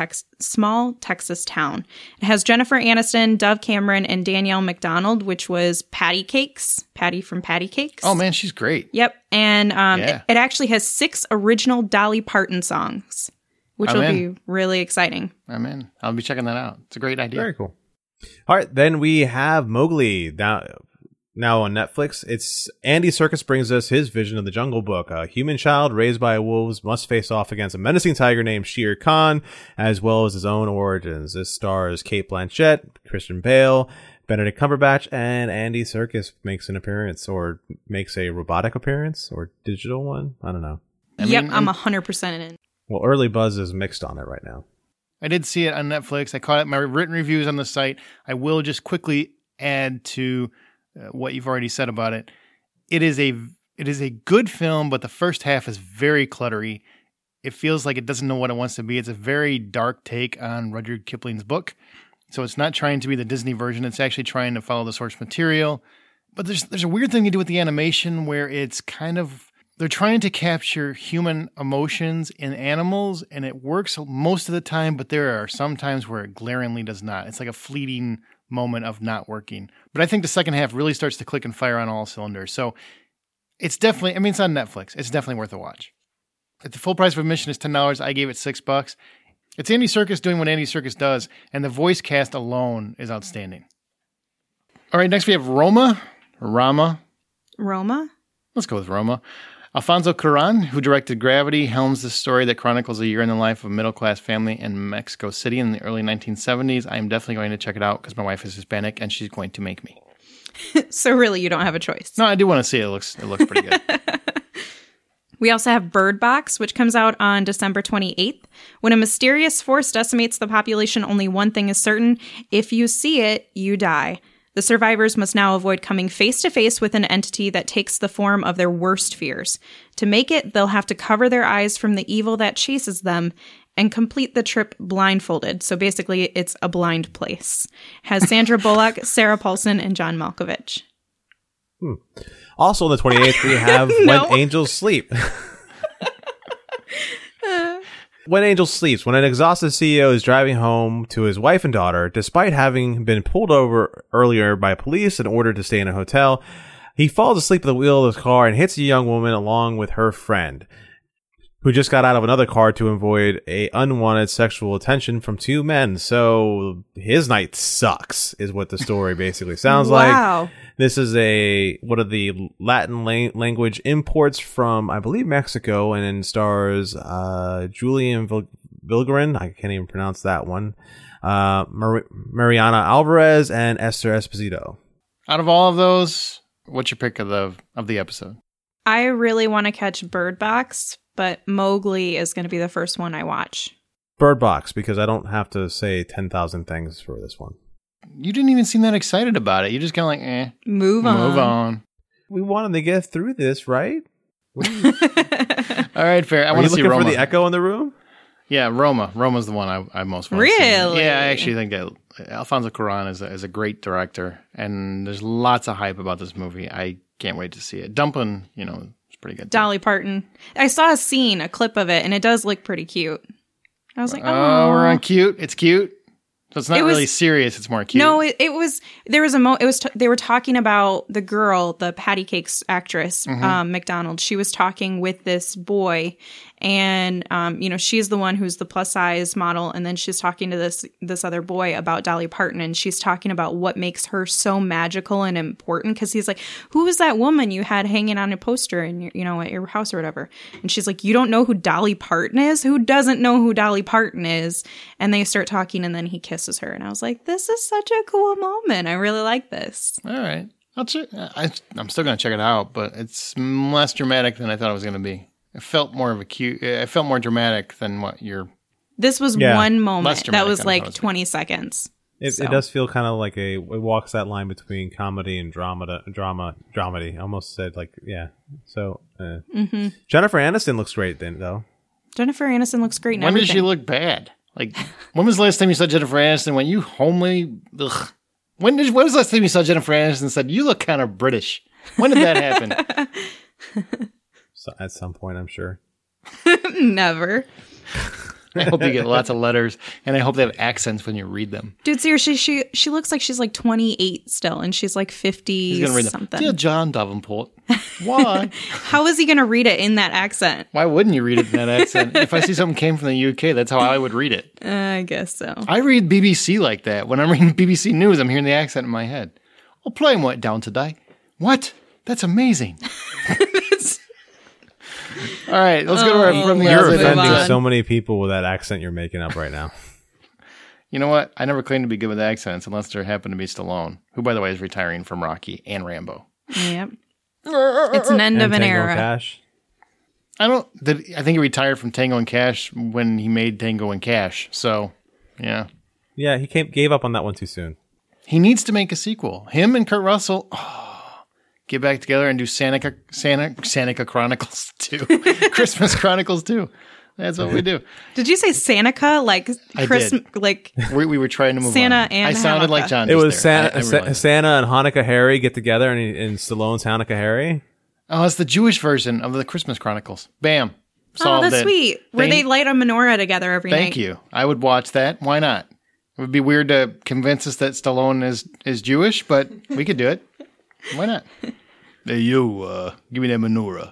Texas town. It has Jennifer Aniston, Dove Cameron, and Danielle McDonald, which was Patty from Patty Cakes. Oh man, she's great. Yep, and it actually has 6 original Dolly Parton songs, which will be really exciting. I'm in. I'll be checking that out. It's a great idea. Very cool. All right, then we have Mowgli now on Netflix. It's Andy Serkis brings us his vision of the Jungle Book. A human child raised by wolves must face off against a menacing tiger named Shere Khan, as well as his own origins. This stars Cate Blanchett, Christian Bale, Benedict Cumberbatch, and Andy Serkis makes an appearance, or makes a robotic appearance, or digital one. I don't know. Yep, I'm 100% in. Well, early buzz is mixed on it right now. I did see it on Netflix. I caught it. My written reviews on the site. I will just quickly add to what you've already said about it. It is a good film, but the first half is very cluttery. It feels like it doesn't know what it wants to be. It's a very dark take on Rudyard Kipling's book. So it's not trying to be the Disney version. It's actually trying to follow the source material. But there's a weird thing to do with the animation where it's kind of, they're trying to capture human emotions in animals, and it works most of the time, but there are some times where it glaringly does not. It's like a fleeting moment of not working. But I think the second half really starts to click and fire on all cylinders. So it's definitely, it's on Netflix. It's definitely worth a watch. At the full price of admission is $10. I gave it $6. It's Andy Serkis doing what Andy Serkis does, and the voice cast alone is outstanding. All right, next we have Roma. Let's go with Roma. Alfonso Cuarón, who directed Gravity, helms the story that chronicles a year in the life of a middle-class family in Mexico City in the early 1970s. I am definitely going to check it out because my wife is Hispanic and she's going to make me. So really, you don't have a choice. No, I do want to see it. It looks pretty good. We also have Bird Box, which comes out on December 28th. When a mysterious force decimates the population, only one thing is certain. If you see it, you die. The survivors must now avoid coming face-to-face with an entity that takes the form of their worst fears. To make it, they'll have to cover their eyes from the evil that chases them and complete the trip blindfolded. So basically, it's a blind place. Has Sandra Bullock, Sarah Paulson, and John Malkovich. Also on the 28th, we have No. When Angels Sleep. When Angel sleeps, when an exhausted CEO is driving home to his wife and daughter, despite having been pulled over earlier by police and ordered to stay in a hotel, he falls asleep at the wheel of his car and hits a young woman along with her friend, who just got out of another car to avoid a unwanted sexual attention from two men. So his night sucks, is what the story basically sounds like. This is one of the Latin language imports from, I believe, Mexico, and stars Julian Vilgarin. I can't even pronounce that one. Mariana Alvarez and Esther Esposito. Out of all of those, what's your pick of the episode? I really want to catch Bird Box, but Mowgli is going to be the first one I watch. Bird Box, because I don't have to say 10,000 things for this one. You didn't even seem that excited about it. You just kind of like, Move on. We wanted to get through this, right? All right, fair. I want to see Roma. For the echo in the room? Yeah, Roma. Roma's the one I most want to see. Really? Yeah, I actually think that Alfonso Cuarón is a great director, and there's lots of hype about this movie. I can't wait to see it. Dumpling, it's pretty good. Dolly Parton. I saw a clip of it, and it does look pretty cute. I was like, oh, we're on cute. It's cute. So it's not really serious. It's more cute. No, it was. There was they were talking about the girl, the Patty Cakes actress, McDonald. She was talking with this boy, and she's the one who's the plus size model, and then she's talking to this other boy about Dolly Parton, and she's talking about what makes her so magical and important, because he's like, who is that woman you had hanging on a poster in your, at your house or whatever? And she's like, you don't know who Dolly Parton is? Who doesn't know who Dolly Parton is? And they start talking, and then he kisses her, and I was like, this is such a cool moment. I really like this. All right, I'm still gonna check it out, but it's less dramatic than I thought it was gonna be. It felt more dramatic than what you're. This was one moment that was like 20 seconds. It does feel kind of like it walks that line between comedy and dramedy. I almost said So Jennifer Aniston looks great then, though. Jennifer Aniston looks great. When did she look bad? Like, when was the last time you saw Jennifer Aniston? When you homely? Ugh. When was the last time you saw Jennifer Aniston and said, "You look kind of British"? When did that happen? So at some point, I'm sure. Never. I hope you get lots of letters, and I hope they have accents when you read them. Dude, seriously, she looks like she's like 28 still, and she's like 50 He's gonna read something. Them. Dear John Davenport, why? How is he going to read it in that accent? Why wouldn't you read it in that accent? If I see something came from the UK, that's how I would read it. I guess so. I read BBC like that. When I'm reading BBC News, I'm hearing the accent in my head. Well, plane went down today. What? That's amazing. All right, let's go to our From the You're Outside offending In. so many people with that accent you're making up right now. You know what? I never claimed to be good with accents unless there happened to be Stallone, who, by the way, is retiring from Rocky and Rambo. Yep. It's an end of an Tango era. Cash. I think he retired from Tango and Cash when he made Tango and Cash. So, yeah. Yeah, he gave up on that one too soon. He needs to make a sequel. Him and Kurt Russell, get back together and do Santica Chronicles 2. Christmas Chronicles 2. That's what we do. Did you say Santica? Like Christmas? Like we were trying to move Santa on. and I sounded Hanukkah. like John. It was Santa and Hanukkah Harry get together in Stallone's Hanukkah Harry. Oh, it's the Jewish version of the Christmas Chronicles. Bam. Solved that's it. sweet. Where they light a menorah together every night. Thank you. I would watch that. Why not? It would be weird to convince us that Stallone is Jewish, but we could do it. Why not? Hey, you, give me that menorah.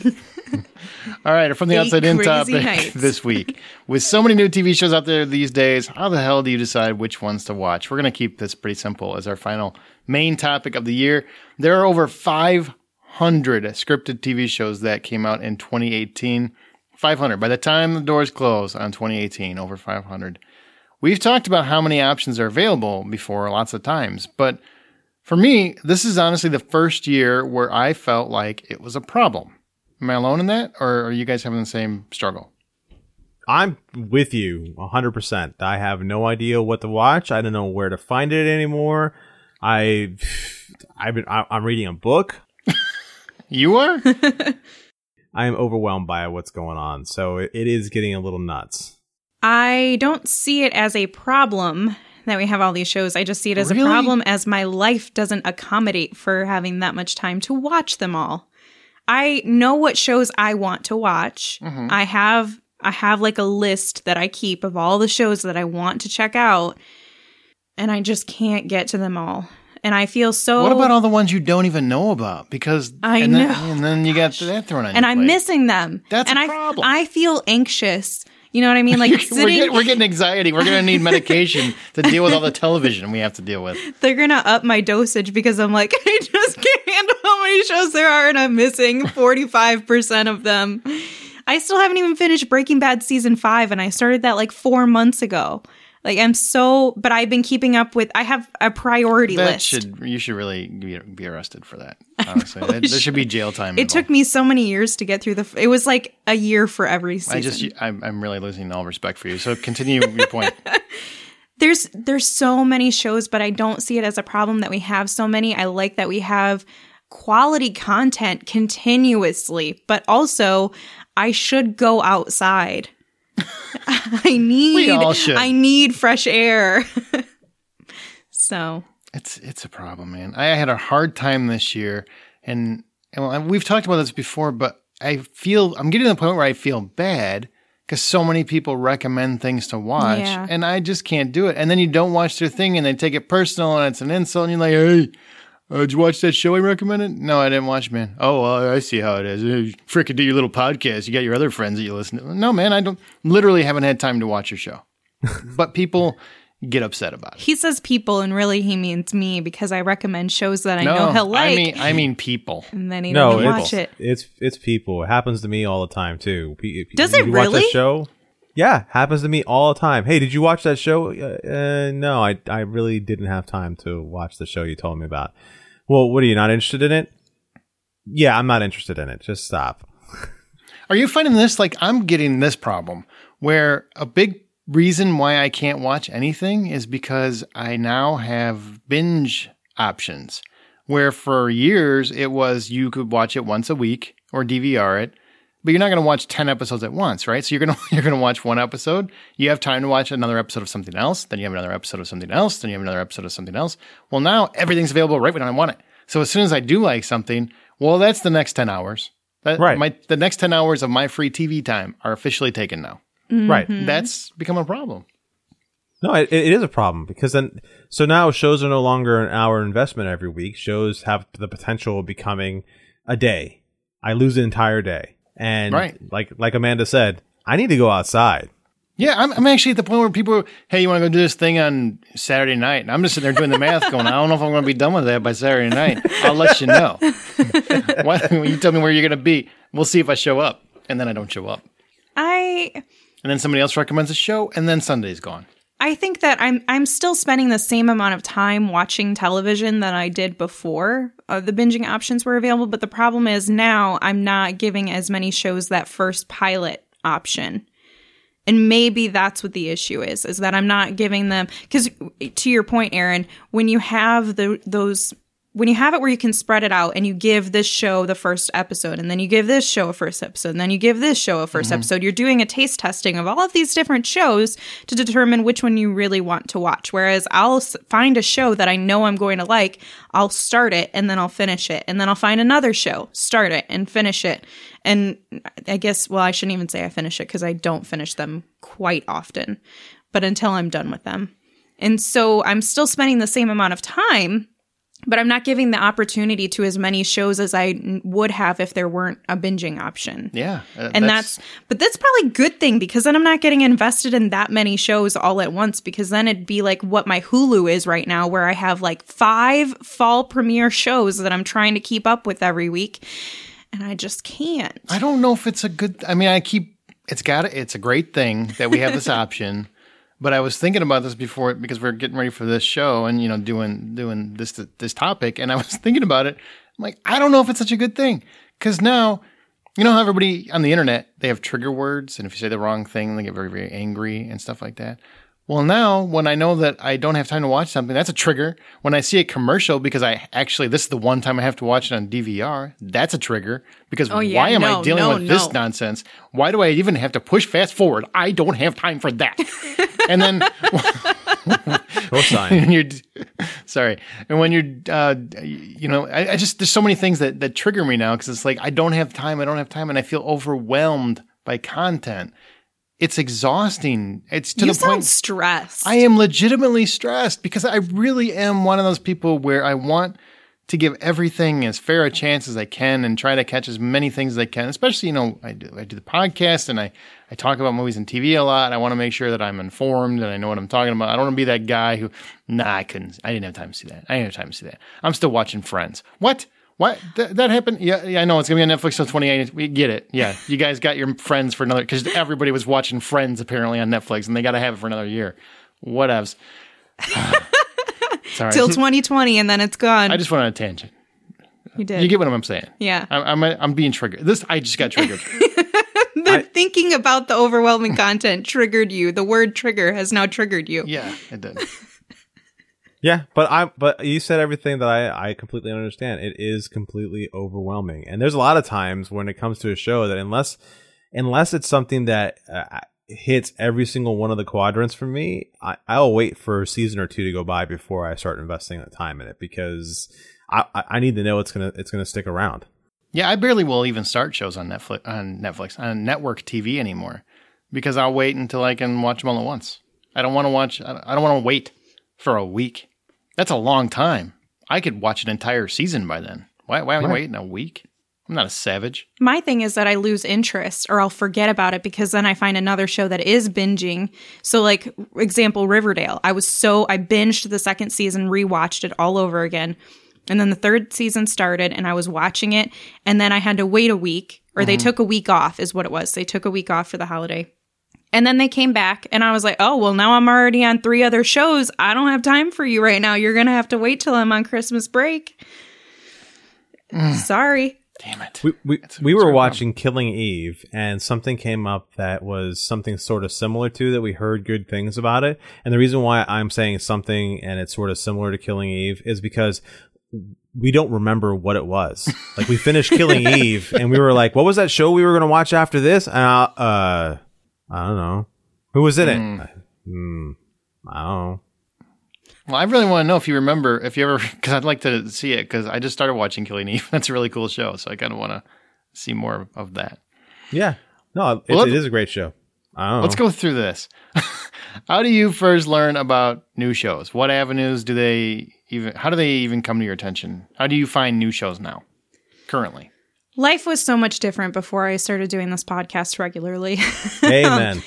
All right, from the outside in topic nights. This week. With so many new TV shows out there these days, how the hell do you decide which ones to watch? We're going to keep this pretty simple as our final main topic of the year. There are over 500 scripted TV shows that came out in 2018. 500. By the time the doors close on 2018, over 500. We've talked about how many options are available before lots of times, but for me, this is honestly the first year where I felt like it was a problem. Am I alone in that, or are you guys having the same struggle? I'm with you 100%. I have no idea what to watch. I don't know where to find it anymore. I'm reading a book. You are? I am overwhelmed by what's going on, so it is getting a little nuts. I don't see it as a problem that we have all these shows. I just see it as a problem as my life doesn't accommodate for having that much time to watch them all. I know what shows I want to watch. Mm-hmm. I have I have like a list that I keep of all the shows that I want to check out, and I just can't get to them all. And I feel so... What about all the ones you don't even know about? Because I know. And then you got that thrown on and your I'm plate. missing them. That's and a problem. I feel anxious. You know what I mean? Like we're getting anxiety. We're going to need medication to deal with all the television we have to deal with. They're going to up my dosage because I'm like, I just can't handle how many shows there are, and I'm missing 45% of them. I still haven't even finished Breaking Bad season 5, and I started that like 4 months ago. Like but I've been keeping up with, I have a priority list. You should really be arrested for that. Honestly, there should be jail time. It took me so many years to get through it was like a year for every season. I'm really losing all respect for you. So continue your point. There's so many shows, but I don't see it as a problem that we have so many. I like that we have quality content continuously, but also I should go outside. I need fresh air. So it's a problem, man. I had a hard time this year, and we've talked about this before, but I'm getting to the point where I feel bad because so many people recommend things to watch, and I just can't do it. And then you don't watch their thing, and they take it personal, and it's an insult, and you're like, hey, did you watch that show I recommended? No, I didn't watch, man. Oh, well, I see how it is. You frickin' do your little podcast. You got your other friends that you listen to. No, man, I literally haven't had time to watch your show. But people get upset about it. He says people, and really he means me because I recommend shows that I know he'll like. I mean people. And then he doesn't watch it. It's people. It happens to me all the time, too. Does it really? Watch that show? Yeah, happens to me all the time. Hey, did you watch that show? No, I really didn't have time to watch the show you told me about. Well, what, are you not interested in it? Yeah, I'm not interested in it. Just stop. Are you finding this? Like, I'm getting this problem where a big reason why I can't watch anything is because I now have binge options, where for years it was you could watch it once a week or DVR it. But you're not going to watch 10 episodes at once, right? So you're going to watch one episode. You have time to watch another episode of something else. Then you have another episode of something else. Then you have another episode of something else. Well, now everything's available right when I want it. So as soon as I do like something, well, that's the next 10 hours. Right. The next 10 hours of my free TV time are officially taken now. Mm-hmm. Right. That's become a problem. No, it is a problem because so now shows are no longer an hour investment every week. Shows have the potential of becoming a day. I lose an entire day. And like Amanda said, I need to go outside. Yeah, I'm actually at the point where people, hey, you want to go do this thing on Saturday night? And I'm just sitting there doing the math going, I don't know if I'm going to be done with that by Saturday night. I'll let you know. When you tell me where you're going to be, we'll see if I show up. And then I don't show up. And then somebody else recommends a show, and then Sunday's gone. I think that I'm still spending the same amount of time watching television that I did before the binging options were available. But the problem is now I'm not giving as many shows that first pilot option. And maybe that's what the issue is that I'm not giving them, because to your point, Aaron, when you have when you have it where you can spread it out and you give this show the first episode and then you give this show a first episode and then you give this show a first episode, you're doing a taste testing of all of these different shows to determine which one you really want to watch. Whereas I'll find a show that I know I'm going to like, I'll start it and then I'll finish it. And then I'll find another show, start it and finish it. And I guess, well, I shouldn't even say I finish it because I don't finish them quite often, but until I'm done with them. And so I'm still spending the same amount of time, but I'm not giving the opportunity to as many shows as I would have if there weren't a binging option. Yeah. But that's probably a good thing because then I'm not getting invested in that many shows all at once, because then it'd be like what my Hulu is right now, where I have like 5 fall premiere shows that I'm trying to keep up with every week. And I just can't. I don't know if it's a good, it's a great thing that we have this option. But I was thinking about this before because we're getting ready for this show and, you know, doing this topic. And I was thinking about it. I'm like, I don't know if it's such a good thing. Because now, you know how everybody on the internet, they have trigger words. And if you say the wrong thing, they get very, very angry and stuff like that. Well, now when I know that I don't have time to watch something, that's a trigger. When I see a commercial because this is the one time I have to watch it on DVR, that's a trigger. Because why am I dealing with this nonsense? Why do I even have to push fast forward? I don't have time for that. And then, sorry. And when you're, I just, there's so many things that trigger me now because it's like, I don't have time. And I feel overwhelmed by content. it's exhausting. It's to You the sound point stressed. I am legitimately stressed because I really am one of those people where I want to give everything as fair a chance as I can and try to catch as many things as I can. Especially, I do the podcast and I talk about movies and TV a lot. I want to make sure that I'm informed and I know what I'm talking about. I don't want to be that guy who, I didn't have time to see that. I didn't have time to see that. I'm still watching Friends. What? That happened? Yeah, I know. It's going to be on Netflix till 2018. We get it. Yeah. You guys got your Friends for another, because everybody was watching Friends apparently on Netflix and they got to have it for another year. Whatevs. Sorry. Till 2020, and then it's gone. I just went on a tangent. You did. You get what I'm saying? Yeah. I'm being triggered. I just got triggered. Thinking about the overwhelming content triggered you. The word trigger has now triggered you. Yeah, it did. Yeah, but you said everything that I completely understand. It is completely overwhelming, and there's a lot of times when it comes to a show that unless it's something that hits every single one of the quadrants for me, I'll wait for a season or two to go by before I start investing the time in it, because I need to know it's gonna stick around. Yeah, I barely will even start shows on network TV anymore, because I'll wait until I can watch them all at once. I don't want to wait for a week. That's a long time. I could watch an entire season by then. Why am I waiting a week? I'm not a savage. My thing is that I lose interest or I'll forget about it because then I find another show that is binging. So like, example, Riverdale. I binged the second season, rewatched it all over again. And then the third season started and I was watching it. And then I had to wait a week, or they took a week off is what it was. They took a week off for the holiday. And then they came back and I was like, oh, well, now I'm already on 3 other shows. I don't have time for you right now. You're going to have to wait till I'm on Christmas break. Sorry. Damn it. We were watching Killing Eve, and something came up that was something sort of similar to that. We heard good things about it. And the reason why I'm saying something and it's sort of similar to Killing Eve is because we don't remember what it was. Like, we finished Killing Eve and we were like, what was that show we were going to watch after this? And I don't know. Who was in it? I don't know. Well, I really want to know if you remember, because I'd like to see it, because I just started watching Killing Eve. That's a really cool show, so I kind of want to see more of that. Yeah. No, it is a great show. I don't know. Let's go through this. How do you first learn about new shows? What avenues how do they even come to your attention? How do you find new shows now, currently? Life was so much different before I started doing this podcast regularly. Amen.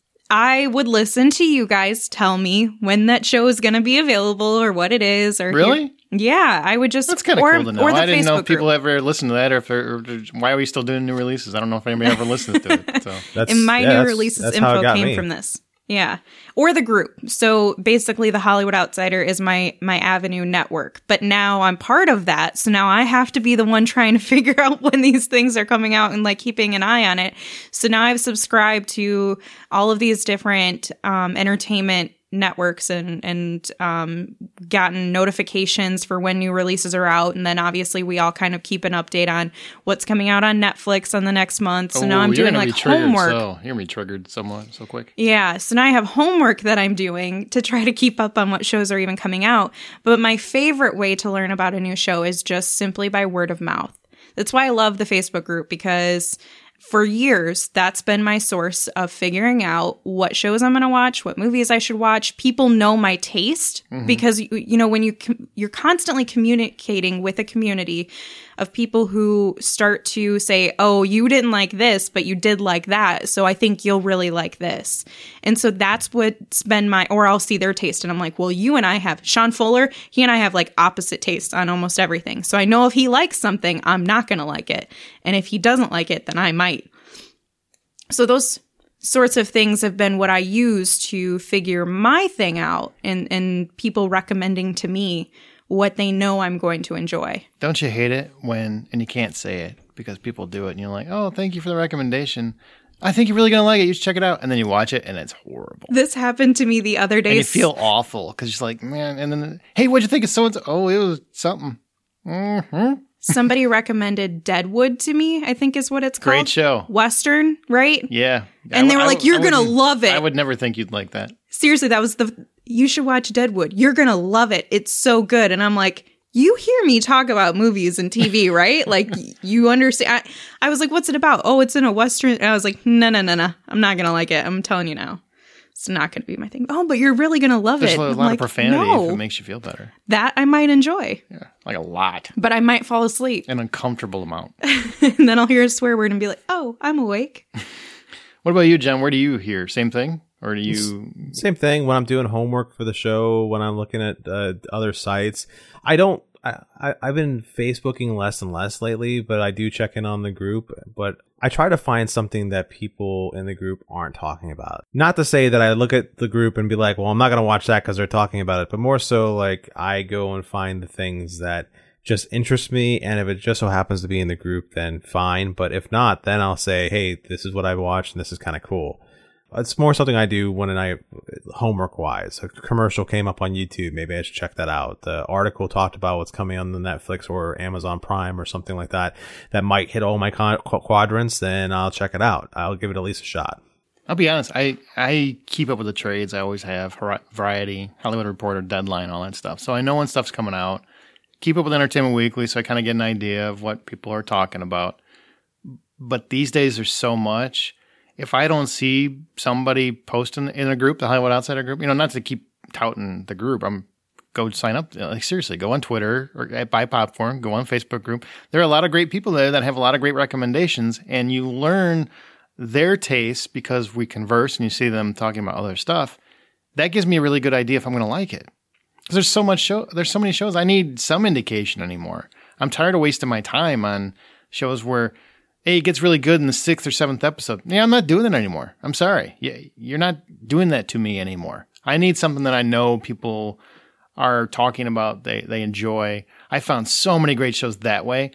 I would listen to you guys tell me when that show is going to be available or what it is. Or really? Yeah, I would just. That's kind of cool to know. I didn't know if people group. ever listened to that, or why are we still doing new releases? I don't know if anybody ever listens to it. So and my new releases info came from this. Yeah. Or the group. So basically the Hollywood Outsider is my avenue network. But now I'm part of that. So now I have to be the one trying to figure out when these things are coming out and like keeping an eye on it. So now I've subscribed to all of these different entertainment networks and gotten notifications for when new releases are out. And then obviously we all kind of keep an update on what's coming out on Netflix on the next month. So now I'm doing like homework. You're going to be triggered somewhat so quick. Yeah. So now I have homework that I'm doing to try to keep up on what shows are even coming out. But my favorite way to learn about a new show is just simply by word of mouth. That's why I love the Facebook group, because for years, that's been my source of figuring out what shows I'm going to watch, what movies I should watch. People know my taste because, when you're constantly communicating with a community of people who start to say, oh, you didn't like this, but you did like that, so I think you'll really like this. And so that's what's been or I'll see their taste and I'm like, well, you and I have, Sean Fuller, he and I have like opposite tastes on almost everything. So I know if he likes something, I'm not going to like it. And if he doesn't like it, then I might. So those sorts of things have been what I use to figure my thing out, and people recommending to me what they know I'm going to enjoy. Don't you hate it and you can't say it because people do it and you're like, oh, thank you for the recommendation. I think you're really going to like it. You should check it out. And then you watch it and it's horrible. This happened to me the other day. And you feel awful because you're like, man. And then, hey, what'd you think of so-and-so? Oh, it was something. Somebody recommended Deadwood to me, I think is what it's called. Great show. Western, right? Yeah. And they were like, you're going to love it. I would never think you'd like that. Seriously, that was you should watch Deadwood. You're going to love it. It's so good. And I'm like, you hear me talk about movies and TV, right? Like, you understand. I was like, what's it about? Oh, it's in a Western. And I was like, no. I'm not going to like it. I'm telling you now. It's not going to be my thing. Oh, but you're really going to love There's it. There's a lot of profanity if it makes you feel better. That I might enjoy. Yeah, like a lot. But I might fall asleep. An uncomfortable amount. And then I'll hear a swear word and be like, oh, I'm awake. What about you, Jen? Where do you hear? Same thing? Or do you... Same thing when I'm doing homework for the show, when I'm looking at other sites. I've been Facebooking less and less lately, but I do check in on the group. But I try to find something that people in the group aren't talking about. Not to say that I look at the group and be like, well, I'm not going to watch that because they're talking about it. But more so like I go and find the things that just interest me. And if it just so happens to be in the group, then fine. But if not, then I'll say, hey, this is what I watched and this is kind of cool. It's more something I do when homework wise. A commercial came up on YouTube. Maybe I should check that out. The article talked about what's coming on the Netflix or Amazon Prime or something like that. That might hit all my quadrants. Then I'll check it out. I'll give it at least a shot. I'll be honest. I keep up with the trades. I always have. Variety, Hollywood Reporter, Deadline, all that stuff. So I know when stuff's coming out. Keep up with Entertainment Weekly, so I kind of get an idea of what people are talking about. But these days there's so much. If I don't see somebody posting in a group, the Hollywood Outsider group, not to keep touting the group, go sign up. Like, seriously, go on Twitter or at Buy Popcorn, go on Facebook group. There are a lot of great people there that have a lot of great recommendations, and you learn their tastes because we converse and you see them talking about other stuff. That gives me a really good idea if I'm going to like it. Because there's so many shows. I need some indication anymore. I'm tired of wasting my time on shows where, hey, it gets really good in the 6th or 7th episode. Yeah, I'm not doing it anymore. I'm sorry. You're not doing that to me anymore. I need something that I know people are talking about, they enjoy. I found so many great shows that way.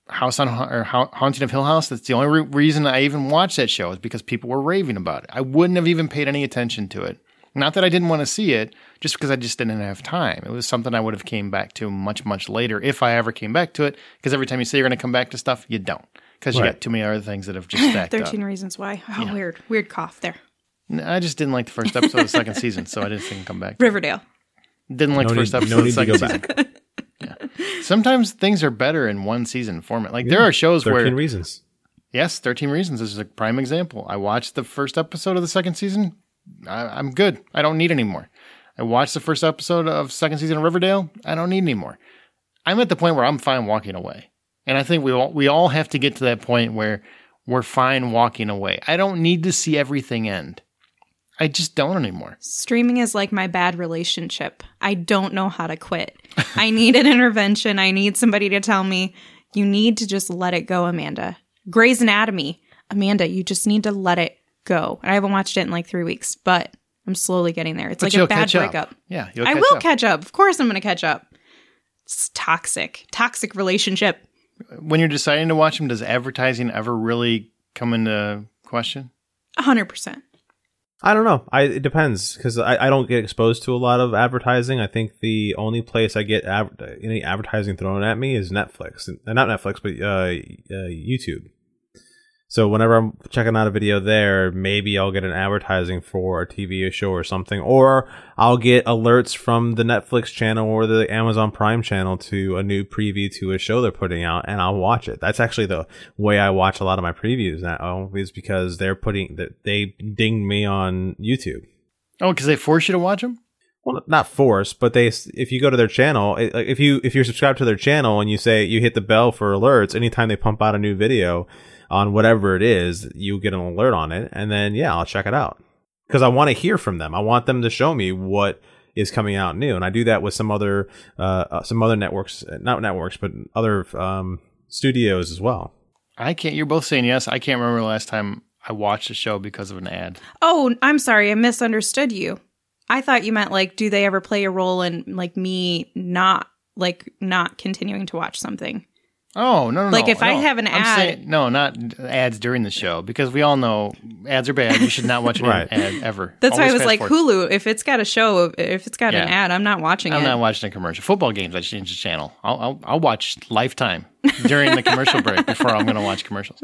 Haunting of Hill House, that's the only reason I even watched that show is because people were raving about it. I wouldn't have even paid any attention to it. Not that I didn't want to see it, just because I just didn't have time. It was something I would have came back to much, much later if I ever came back to it. Because every time you say you're going to come back to stuff, you don't. Because you got too many other things that have just stacked 13 up. Reasons Why. Oh, weird cough there. I just didn't like the first episode of the second season, so I didn't think I'd come back. Riverdale. Didn't like the first episode of the second season. Yeah. Sometimes things are better in one season format. Like there are shows 13 Reasons. Yes, 13 Reasons is a prime example. I watched the first episode of the second season. I'm good. I don't need any more. I watched the first episode of second season of Riverdale. I don't need any more. I'm at the point where I'm fine walking away. And I think we all have to get to that point where we're fine walking away. I don't need to see everything end. I just don't anymore. Streaming is like my bad relationship. I don't know how to quit. I need an intervention. I need somebody to tell me, you need to just let it go, Amanda. Grey's Anatomy. Amanda, you just need to let it go. And I haven't watched it in like 3 weeks, but I'm slowly getting there. It's like a bad breakup. Yeah, I will catch up. Of course I'm going to catch up. It's toxic relationship. When you're deciding to watch them, does advertising ever really come into question? 100%. I don't know. It depends because I don't get exposed to a lot of advertising. I think the only place I get any advertising thrown at me is Netflix. Not Netflix, but YouTube. So whenever I'm checking out a video there, maybe I'll get an advertising for a TV show or something, or I'll get alerts from the Netflix channel or the Amazon Prime channel to a new preview to a show they're putting out, and I'll watch it. That's actually the way I watch a lot of my previews now, is because they ding me on YouTube. Oh, because they force you to watch them? Well, not force, but if you go to their channel, if you're subscribed to their channel and you hit the bell for alerts, anytime they pump out a new video on whatever it is, you get an alert on it, and then I'll check it out because I want to hear from them. I want them to show me what is coming out new, and I do that with some other networks, not networks, but other studios as well. You're both saying yes. I can't remember the last time I watched a show because of an ad. Oh, I'm sorry, I misunderstood you. I thought you meant like, do they ever play a role in like me not continuing to watch something? Oh, no. Like if I have an ad. Not ads during the show, because we all know ads are bad. You should not watch an ad ever. That's why I was like, Hulu, if it's got a show, if it's got an ad, I'm not watching it. I'm not watching a commercial. Football games, I change the channel. I'll watch Lifetime during the commercial break before I'm going to watch commercials.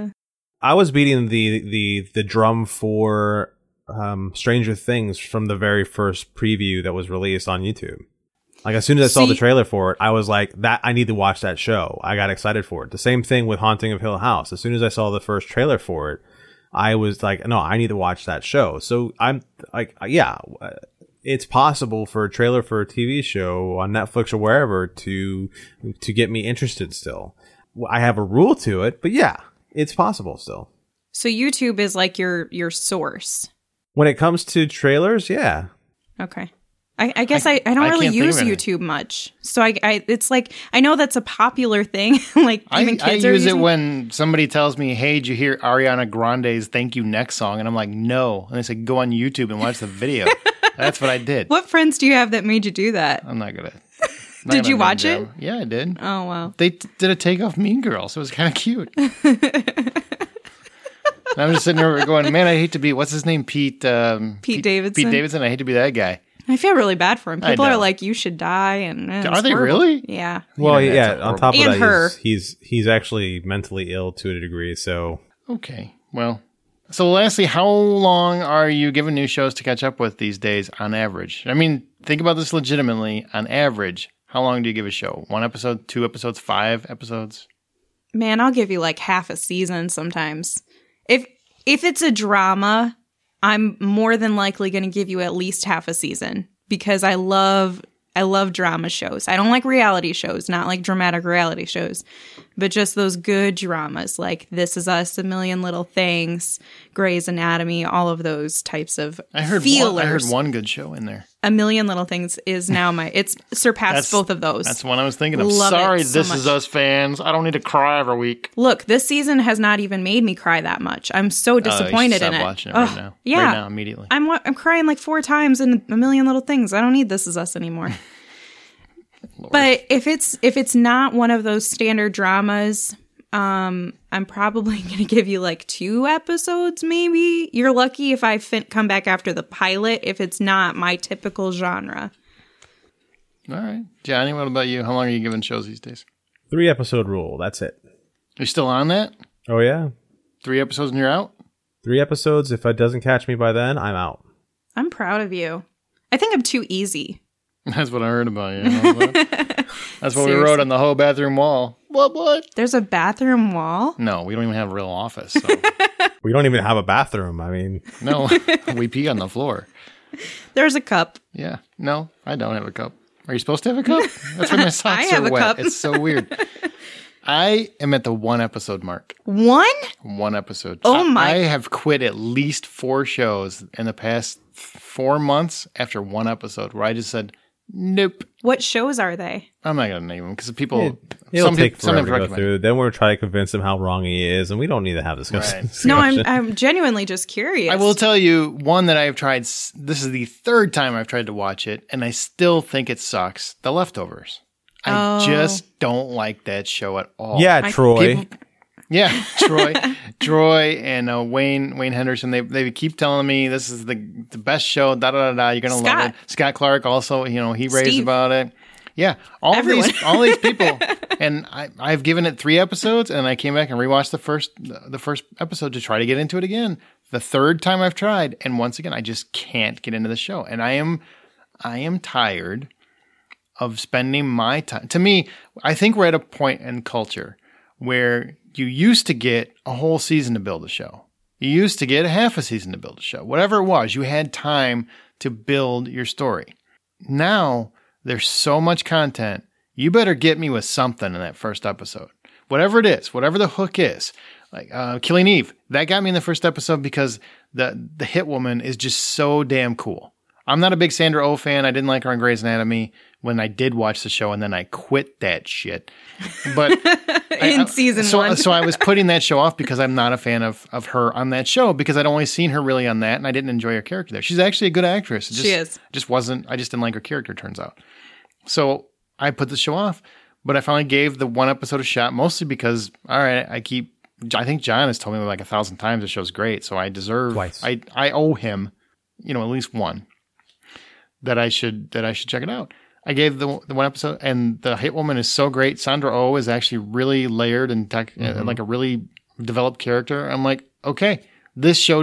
I was beating the drum for Stranger Things from the very first preview that was released on YouTube. Like, as soon as I saw the See? trailer for it, I was like, "That I need to watch that show." I got excited for it. The same thing with Haunting of Hill House. As soon as I saw the first trailer for it, I was like, "No, I need to watch that show." So I'm like, yeah, it's possible for a trailer for a TV show on Netflix or wherever to get me interested still. I have a rule to it, but yeah, it's possible still. So YouTube is like your source. When it comes to trailers, yeah. Okay. I guess I don't really can't think use of it. YouTube much. So I it's like, I know that's a popular thing. Like even I kids are use it using when somebody tells me, "Hey, did you hear Ariana Grande's Thank You Next song?" And I'm like, "No." And they say, "Go on YouTube and watch the video." That's what I did. What friends do you have that made you do that? I'm not gonna. Did you watch it? Yeah, I did. Oh, wow. They did a takeoff Mean Girls. It was kind of cute. And I'm just sitting there going, "Man, I hate to be what's his name, Pete Davidson. Pete Davidson. I hate to be that guy." I feel really bad for him. I People are know. like, you should die. And Are they horrible. really? Yeah. Well, Yeah, yeah. that's On top of And that, her. he's actually mentally ill to a degree. So Okay. Well, so lastly, how long are you giving new shows to catch up with these days on average? I mean, think about this legitimately. On average, how long do you give a show? 1 episode, 2 episodes, 5 episodes? Man, I'll give you like half a season sometimes. If it's a drama, I'm more than likely going to give you at least half a season because I love drama shows. I don't like reality shows, not like dramatic reality shows, but just those good dramas like This Is Us, A Million Little Things, Grey's Anatomy, all of those types of feelers. I heard one good show in there. A Million Little Things is now it's surpassed both of those. That's one I was thinking of. Love it Sorry, so This much. Is Us fans. I don't need to cry every week. Look, this season has not even made me cry that much. I'm so disappointed in Stop it. watching it right Ugh, now. Yeah, Right now, immediately. I'm crying like 4 times in A Million Little Things. I don't need This Is Us anymore. But if it's not one of those standard dramas, I'm probably going to give you like 2 episodes. Maybe you're lucky if I come back after the pilot. If it's not my typical genre, All right. Johnny, what about you? How long are you giving shows these days? 3 episode rule. That's it. You're still on that? Oh yeah, 3 episodes and you're out? 3 episodes. If it doesn't catch me by then, I'm out. I'm proud of you. I think I'm too easy. That's what I heard about you. That's what we Seriously. wrote on the whole bathroom wall. What? There's a bathroom wall. No, we don't even have a real office. So. We don't even have a bathroom. I mean, No, we pee on the floor. There's a cup. Yeah. No, I don't have a cup. Are you supposed to have a cup? That's where my socks I have are a wet. cup. It's so weird. I am at the 1 episode mark. 1? 1 episode. Oh my- I have quit at least 4 shows in the past 4 months after 1 episode where I just said, nope. What shows are they? I'm not going to name them because people. it'll some take people, some forever to go recommend. through. Then we're trying to convince him how wrong he is, and we don't need to have this Right. discussion. No, I'm genuinely just curious. I will tell you one that I've tried. This is the 3rd time I've tried to watch it, and I still think it sucks. The Leftovers. I Oh. just don't like that show at all. Yeah, Troy. People- yeah, Troy, and Wayne Henderson. They keep telling me this is the best show. Da da da da. You're gonna love Scott. it. Scott Clark also. He raves Steve. about it. Yeah, all Everyone. these people. And I've given it 3 episodes, and I came back and rewatched the first episode to try to get into it again. The 3rd time I've tried, and once again, I just can't get into the show. And I am tired of spending my time. To me, I think we're at a point in culture where you used to get a whole season to build a show. You used to get a half a season to build a show. Whatever it was, you had time to build your story. Now, there's so much content. You better get me with something in that first episode. Whatever it is, whatever the hook is. Like Killing Eve, that got me in the first episode because the hit woman is just so damn cool. I'm not a big Sandra Oh fan. I didn't like her on Grey's Anatomy when I did watch the show, and then I quit that shit. But in season 1. So I was putting that show off because I'm not a fan of her on that show because I'd only seen her really on that, and I didn't enjoy her character there. She's actually a good actress. She is. I just didn't like her character, turns out. So I put the show off, but I finally gave the 1 episode a shot, mostly because, all right, I think John has told me like 1,000 times the show's great, so I deserve, Twice. I owe him, at least one, that I should check it out. I gave the 1 episode, and the hit woman is so great. Sandra Oh is actually really layered and like a really developed character. I'm like, okay, this show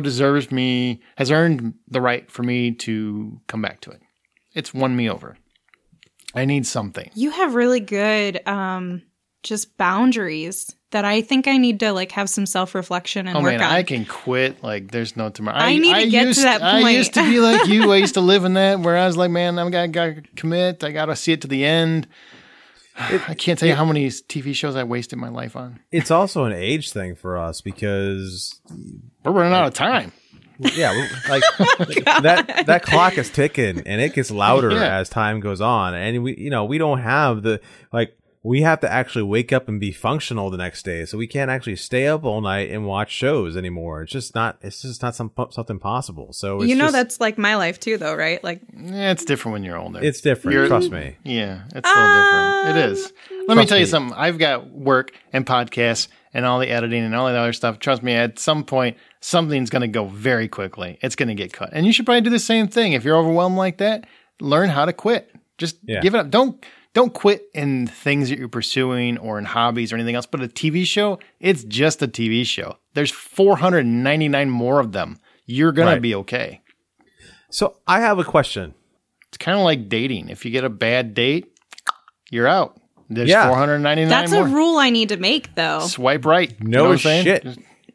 has earned the right for me to come back to it. It's won me over. I need something. You have really good just boundaries that I think I need to like have some self-reflection and work on. I can quit. Like, there's no tomorrow. I need to get to that point. I used to be like you. I used to live in that where I was like, man, I got to commit. I got to see it to the end. I can't tell you how many TV shows I wasted my life on. It's also an age thing for us because we're running out of time. Yeah, like that clock is ticking and it gets louder as time goes on, and we don't have we have to actually wake up and be functional the next day, so we can't actually stay up all night and watch shows anymore. It's just not something possible. So it's that's like my life too, though, right? Like, it's different when you're older. It's different. Trust me. Yeah, it's a little different. It is. Let me tell you something. I've got work and podcasts and all the editing and all that other stuff. Trust me, at some point, something's going to go very quickly. It's going to get cut. And you should probably do the same thing. If you're overwhelmed like that, learn how to quit. Just give it up. Don't quit in things that you're pursuing or in hobbies or anything else. But a TV show, it's just a TV show. There's 499 more of them. You're going to be okay. So I have a question. It's kind of like dating. If you get a bad date, you're out. There's 499 That's more. a rule I need to make, though. Swipe right. No shit.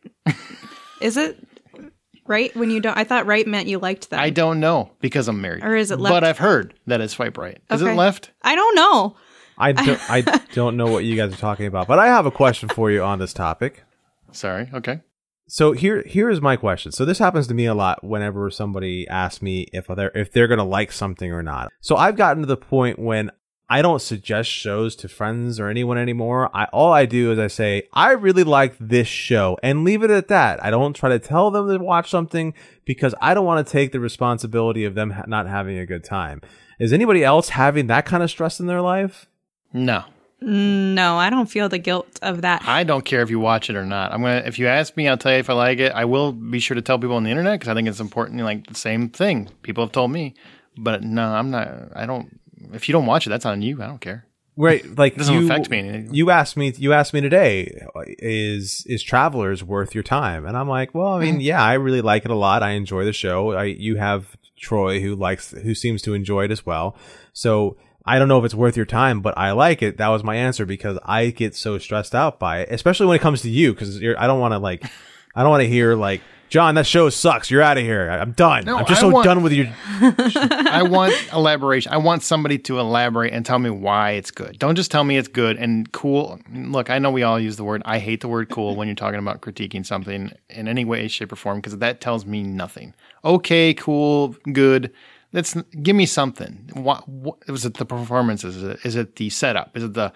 Is it right when you don't? I thought right meant you liked them. I don't know because I'm married. Or is it left? But I've heard that it's swipe right. Is it left? I don't know. I don't know what you guys are talking about, but I have a question for you on this topic. Sorry. Okay. So here is my question. So this happens to me a lot whenever somebody asks me if they're going to like something or not. So I've gotten to the point when I don't suggest shows to friends or anyone anymore. All I do is I say, I really like this show, and leave it at that. I don't try to tell them to watch something because I don't want to take the responsibility of them not having a good time. Is anybody else having that kind of stress in their life? No. No, I don't feel the guilt of that. I don't care if you watch it or not. If you ask me, I'll tell you if I like it. I will be sure to tell people on the internet because I think it's important. Like the same thing. People have told me. But no, I'm not. I don't. If you don't watch it, that's on you. I don't care. Right, like it doesn't affect me. You asked me today, is Travelers worth your time? And I'm like, well, I mean, yeah, I really like it a lot. I enjoy the show. You have Troy who seems to enjoy it as well. So I don't know if it's worth your time, but I like it. That was my answer because I get so stressed out by it, especially when it comes to you, because I don't want to hear like, John, that show sucks. You're out of here. I'm done. No, I'm just done with you. I want elaboration. I want somebody to elaborate and tell me why it's good. Don't just tell me it's good and cool. Look, I know we all use the word. I hate the word cool when you're talking about critiquing something in any way, shape, or form because that tells me nothing. Okay, cool, good. Give me something. What was it? The performances? Is it the setup? Is it the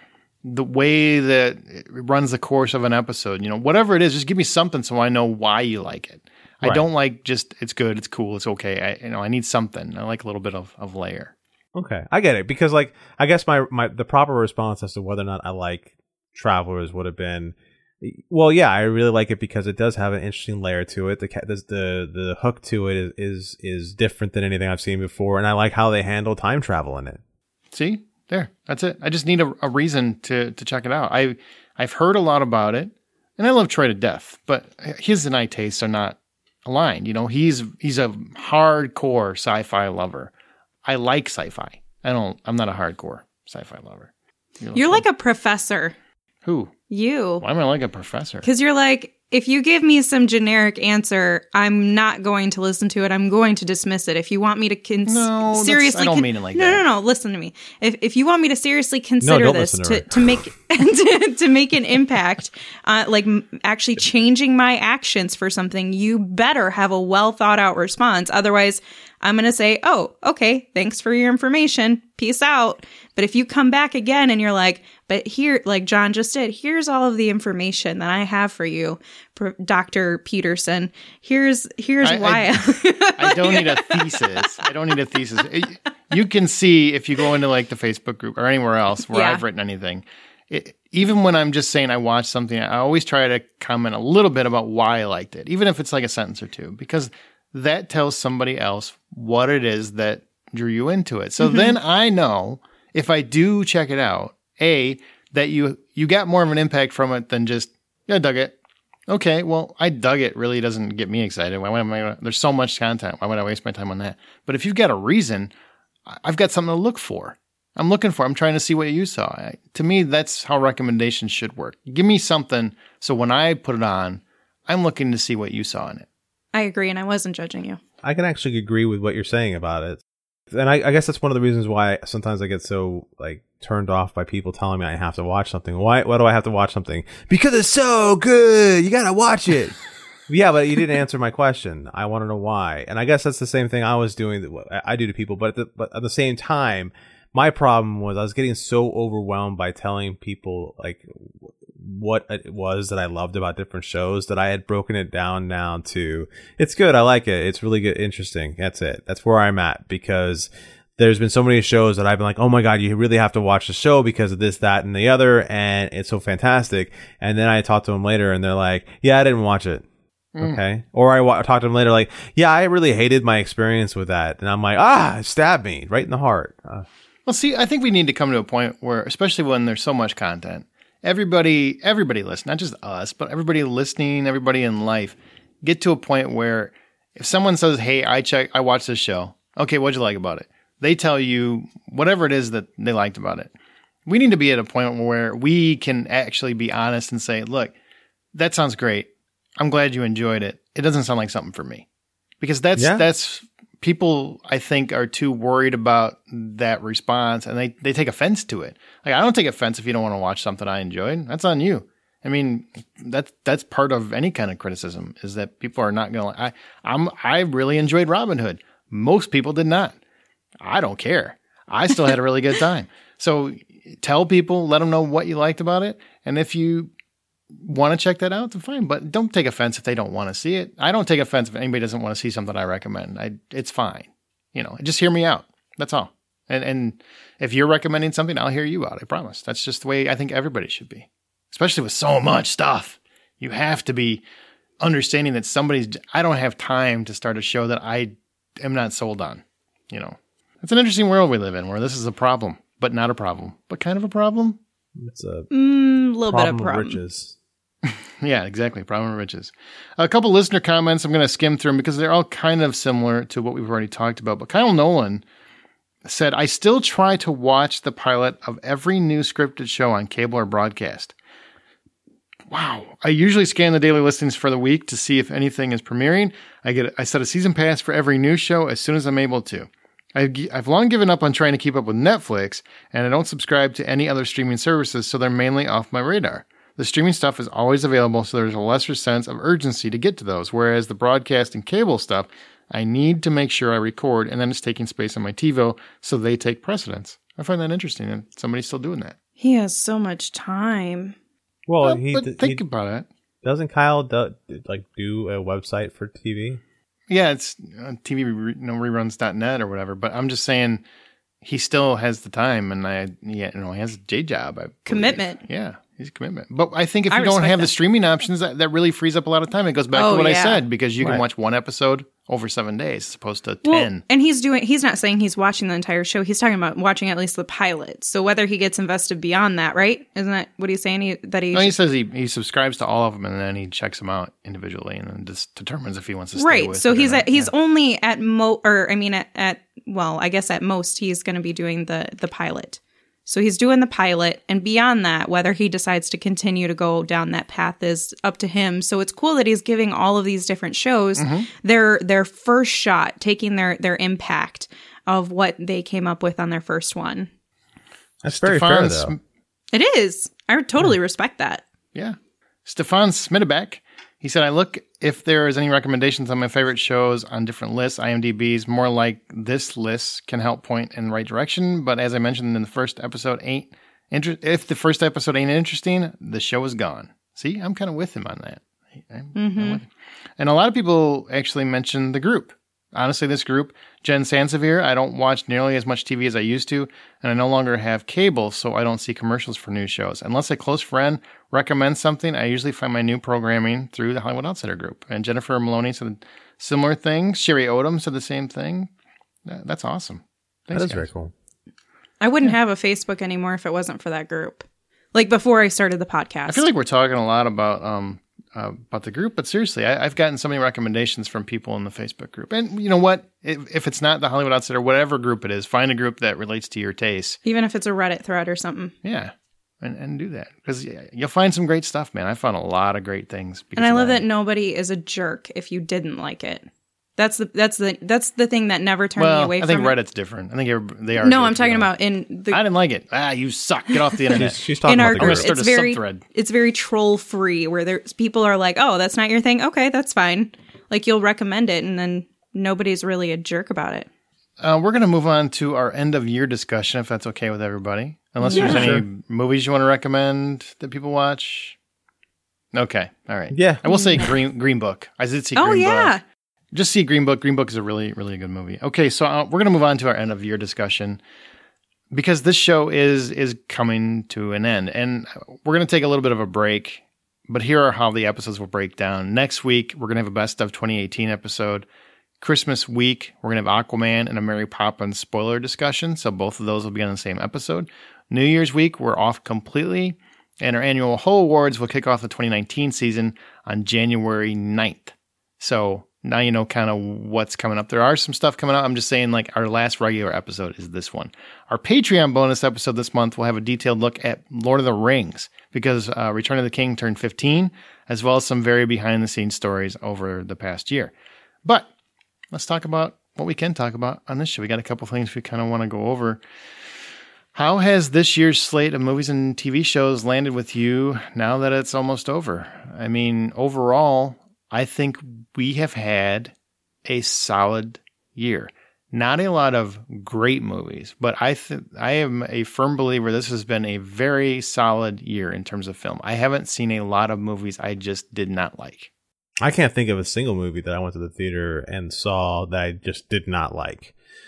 way that it runs the course of an episode, whatever it is, just give me something so I know why you like it. Right. I don't like just, it's good, it's cool, it's okay. I need something. I like a little bit of layer. Okay. I get it. Because like, I guess the proper response as to whether or not I like Travelers would have been, well, yeah, I really like it because it does have an interesting layer to it. The hook to it is different than anything I've seen before. And I like how they handle time travel in it. See? There, that's it. I just need a reason to check it out. I've heard a lot about it, and I love Troy to death, but his and I tastes are not aligned. He's a hardcore sci-fi lover. I like sci-fi. I'm not a hardcore sci-fi lover. You're like a professor. Who? You. Why am I like a professor? Because you're like, if you give me some generic answer, I'm not going to listen to it. I'm going to dismiss it. If you want me to seriously, I don't mean it like that. No. Listen to me. If you want me to seriously consider this to make to make an impact, like actually changing my actions for something, you better have a well thought out response. Otherwise, I'm going to say, oh, okay, thanks for your information. Peace out. But if you come back again and you're like, but here, like John just did, here's all of the information that I have for you, Dr. Peterson. Here's why. I don't need a thesis. I don't need a thesis. You can see if you go into like the Facebook group or anywhere else where I've written anything. Even when I'm just saying I watched something, I always try to comment a little bit about why I liked it, even if it's like a sentence or two, because that tells somebody else what it is that drew you into it. So then I know if I do check it out, that you got more of an impact from it than just, I dug it. Okay, well, I dug it really doesn't get me excited. There's so much content. Why would I waste my time on that? But if you've got a reason, I've got something to look for. I'm trying to see what you saw. To me, that's how recommendations should work. Give me something so when I put it on, I'm looking to see what you saw in it. I agree, and I wasn't judging you. I can actually agree with what you're saying about it. And I guess that's one of the reasons why sometimes I get so turned off by people telling me I have to watch something. Why do I have to watch something? Because it's so good. You got to watch it. Yeah, but you didn't answer my question. I want to know why. And I guess that's the same thing I was doing that I do to people. But at the same time, my problem was I was getting so overwhelmed by telling people what it was that I loved about different shows that I had broken it down now to, it's good, I like it, it's really good, interesting. That's it. That's where I'm at, because there's been so many shows that I've been like, oh my God, you really have to watch the show because of this, that, and the other, and it's so fantastic. And then I talk to them later and they're like, yeah, I didn't watch it. Okay. Or I talk to them later like, yeah, I really hated my experience with that. And I'm like, it stabbed me right in the heart. Well, see, I think we need to come to a point where, especially when there's so much content, everybody listen, not just us, but everybody listening, everybody in life, get to a point where if someone says, hey, I watched this show. Okay, what'd you like about it? They tell you whatever it is that they liked about it. We need to be at a point where we can actually be honest and say, look, that sounds great. I'm glad you enjoyed it. It doesn't sound like something for me. Because that's people, I think, are too worried about that response, and they take offense to it. I don't take offense if you don't want to watch something I enjoyed. That's on you. I mean, that's part of any kind of criticism, is that people are not going to. I really enjoyed Robin Hood. Most people did not. I don't care. I still had a really good time. So tell people, let them know what you liked about it, and if you want to check that out, then fine. But don't take offense if they don't want to see it. I don't take offense if anybody doesn't want to see something I recommend. It's fine. Just hear me out. That's all. And if you're recommending something, I'll hear you out. I promise. That's just the way I think everybody should be. Especially with so much stuff. You have to be understanding that I don't have time to start a show that I am not sold on. It's an interesting world we live in where this is a problem, but not a problem, but kind of a problem. It's a little bit of problem. Of riches. Yeah, exactly. Problem of riches. A couple listener comments. I'm going to skim through them because they're all kind of similar to what we've already talked about. But Kyle Nolan said, I still try to watch the pilot of every new scripted show on cable or broadcast. Wow. I usually scan the daily listings for the week to see if anything is premiering. I set a season pass for every new show as soon as I'm able to. I've long given up on trying to keep up with Netflix, and I don't subscribe to any other streaming services, so they're mainly off my radar. The streaming stuff is always available, so there's a lesser sense of urgency to get to those, whereas the broadcast and cable stuff, I need to make sure I record, and then it's taking space on my TiVo, so they take precedence. I find that interesting, and somebody's still doing that. He has so much time. Well, but think about it. Doesn't Kyle do a website for TV? Yeah, it's TVreruns.net or whatever. But I'm just saying, he still has the time, and he has a day job. Commitment. Yeah, he's a commitment. But I think if you don't have the streaming options, that really frees up a lot of time. It goes back to what I said, because you can watch one episode over 7 days as opposed to 10. And he's not saying he's watching the entire show. He's talking about watching at least the pilot. So whether he gets invested beyond that, right? Isn't that what he's saying? He says he subscribs to all of them, and then he checks them out individually and then just determines if he wants to stay with. So he's only at I guess at most he's going to be doing the pilot. So he's doing the pilot, and beyond that, whether he decides to continue to go down that path is up to him. So it's cool that he's giving all of these different shows their first shot, taking their impact of what they came up with on their first one. That's very fair, though. It is. I totally respect that. Yeah. Stefan Smittebeck, he said, I look if there is any recommendations on my favorite shows on different lists, IMDb's, more like this list can help point in the right direction. But as I mentioned in the first episode, if the first episode ain't interesting, the show is gone. See, I'm kind of with him on that. I'm with him. And a lot of people actually mentioned The Group. Honestly, this group, Jen Sansevere, I don't watch nearly as much TV as I used to, and I no longer have cable, so I don't see commercials for new shows. Unless a close friend recommends something, I usually find my new programming through the Hollywood Outsider group. And Jennifer Maloney said similar things. Sherry Odom said the same thing. That's awesome. Thanks, that is guys. very cool. I wouldn't have a Facebook anymore if it wasn't for that group. Like before I started the podcast. I feel like we're talking a lot about about the group, but seriously, I've gotten so many recommendations from people in the Facebook group. And you know what? If it's not the Hollywood Outsider, whatever group it is, find a group that relates to your taste. Even if it's a Reddit thread or something. Yeah. And do that. Because you'll find some great stuff, man. I found a lot of great things. And I love that nobody is a jerk if you didn't like it. That's the thing that never turned me away from it. I think Reddit's different. I think they are. No, I'm talking about in the... I didn't like it. You suck. Get off the internet. She's talking in about our the group, group. it's very troll free, where there's people are like, oh, that's not your thing? Okay, that's fine. Like, you'll recommend it, and then nobody's really a jerk about it. We're going to move on to our end of year discussion, if that's okay with everybody. Unless there's any movies you want to recommend that people watch. Okay. All right. Yeah. I will say Green Book. I did see Green Book. Oh, yeah. Just see Green Book. Green Book is a really, really good movie. Okay. So we're going to move on to our end of year discussion because this show is coming to an end. And we're going to take a little bit of a break. But here are how the episodes will break down. Next week, we're going to have a best of 2018 episode. Christmas week, we're going to have Aquaman and a Mary Poppins spoiler discussion. So both of those will be on the same episode. New Year's week, we're off completely. And our annual Ho Awards will kick off the 2019 season on January 9th. So now you know kind of what's coming up. There are some stuff coming up. I'm just saying, like, our last regular episode is this one. Our Patreon bonus episode this month will have a detailed look at Lord of the Rings because Return of the King turned 15, as well as some very behind-the-scenes stories over the past year. But let's talk about what we can talk about on this show. We got a couple things we kind of want to go over. How has this year's slate of movies and TV shows landed with you now that it's almost over? I mean, overall, I think we have had a solid year. Not a lot of great movies, but I am a firm believer this has been a very solid year in terms of film. I haven't seen a lot of movies I just did not like. I can't think of a single movie that I went to the theater and saw that I just did not like.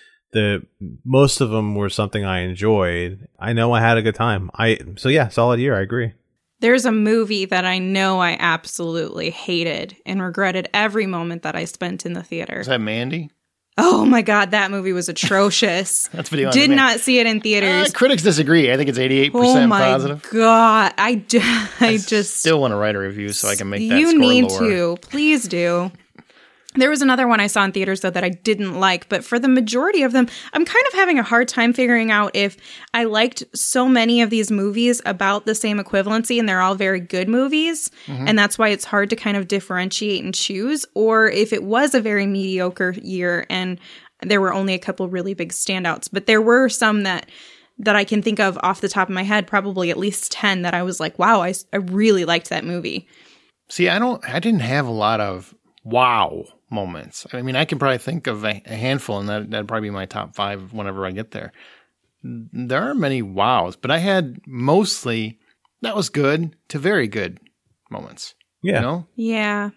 Most of them were something I enjoyed. I know I had a good time. So yeah, solid year. I agree. There's a movie that I know I absolutely hated and regretted every moment that I spent in the theater. Is that Mandy? Oh my God, that movie was atrocious. That's video on Did demand. not see it in theaters. Critics disagree. I think it's 88% oh my positive. God, I just still want to write a review so I can make that you score need lower. to. Please do. There was another one I saw in theaters, though, that I didn't like. But for the majority of them, I'm kind of having a hard time figuring out if I liked so many of these movies about the same equivalency and they're all very good movies. Mm-hmm. And that's why it's hard to kind of differentiate and choose. Or if it was a very mediocre year and there were only a couple really big standouts. But there were some that I can think of off the top of my head, probably at least 10 that I was like, wow, I really liked that movie. See, I didn't have a lot of wow moments. I mean, I can probably think of a handful, and that'd probably be my top 5 whenever I get there. There aren't many wows, but I had mostly that was good to very good moments. Yeah. You know? Yeah.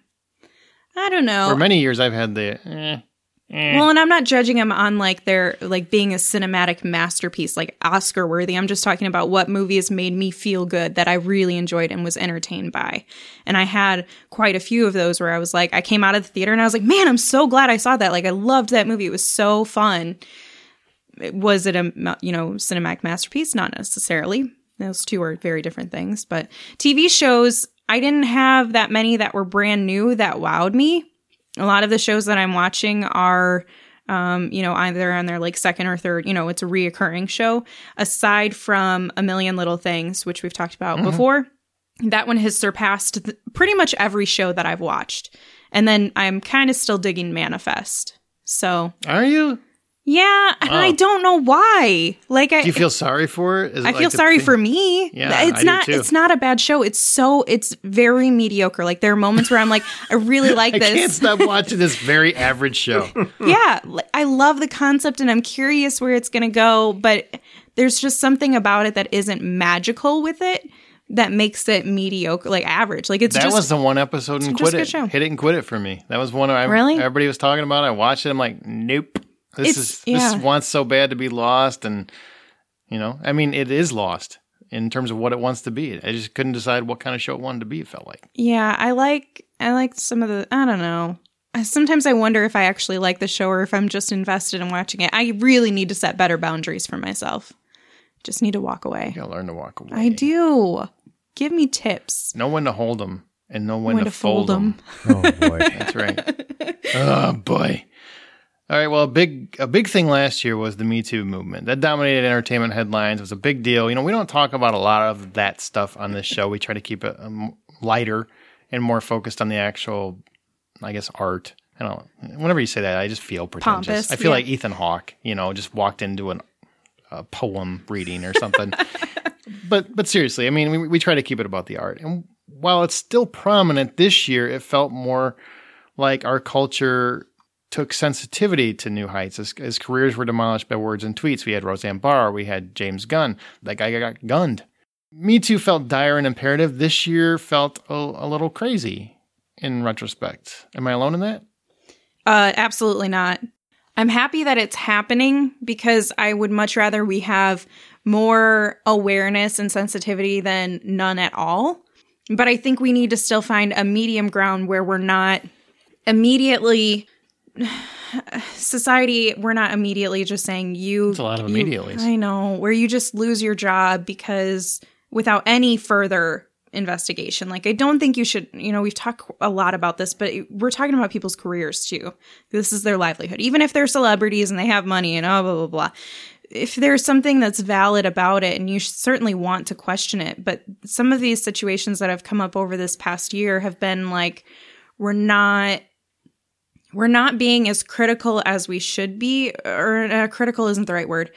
I don't know. For many years, I've had the Well, and I'm not judging them on like their like being a cinematic masterpiece, like Oscar worthy. I'm just talking about what movies made me feel good that I really enjoyed and was entertained by. And I had quite a few of those where I was like, I came out of the theater and I was like, man, I'm so glad I saw that. Like, I loved that movie. It was so fun. Was it a, cinematic masterpiece? Not necessarily. Those two are very different things. But TV shows, I didn't have that many that were brand new that wowed me. A lot of the shows that I'm watching are, either on their like second or third, it's a reoccurring show. Aside from A Million Little Things, which we've talked about before, that one has surpassed pretty much every show that I've watched. And then I'm kind of still digging Manifest. So, are you? Yeah, and I don't know why. Like, do you feel sorry for it? I feel sorry for me. Yeah, it's not. It's not a bad show. It's very mediocre. Like, there are moments where I'm like, I really like this. I can't stop watching this very average show. Yeah, I love the concept, and I'm curious where it's going to go. But there's just something about it that isn't magical with it that makes it mediocre, like average. Like, that was the one episode and quit it. Show. Hit it and quit it for me. That was one everybody was talking about. I watched it. I'm like, nope. This wants so bad to be lost, and I mean, it is lost in terms of what it wants to be. I just couldn't decide what kind of show it wanted to be. It felt like. Yeah, I like some of the. I don't know. Sometimes I wonder if I actually like the show or if I'm just invested in watching it. I really need to set better boundaries for myself. Just need to walk away. You gotta learn to walk away. I do. Give me tips. Know when to hold them. and know when to fold them. Oh boy. That's right. Oh boy. All right. Well, a big thing last year was the Me Too movement. That dominated entertainment headlines. It was a big deal. You know, we don't talk about a lot of that stuff on this show. We try to keep it lighter and more focused on the actual, I guess, art. I don't know. Whenever you say that, I just feel pretentious. Pompous, I feel like Ethan Hawke, you know, just walked into a poem reading or something. But seriously, I mean, we try to keep it about the art. And while it's still prominent this year, it felt more like our culture took sensitivity to new heights as careers were demolished by words and tweets. We had Roseanne Barr. We had James Gunn. That guy got gunned. Me Too felt dire and imperative. This year felt a little crazy in retrospect. Am I alone in that? Absolutely not. I'm happy that it's happening because I would much rather we have more awareness and sensitivity than none at all. But I think we need to still find a medium ground where we're not immediately... Society, we're not immediately just saying you... It's a lot of immediately. I know. Where you just lose your job because without any further investigation. Like, I don't think you should, you know, we've talked a lot about this, but we're talking about people's careers too. This is their livelihood. Even if they're celebrities and they have money and blah, blah, blah. If there's something that's valid about it, and you certainly want to question it, but some of these situations that have come up over this past year have been like, we're not being as critical as we should be, or critical isn't the right word.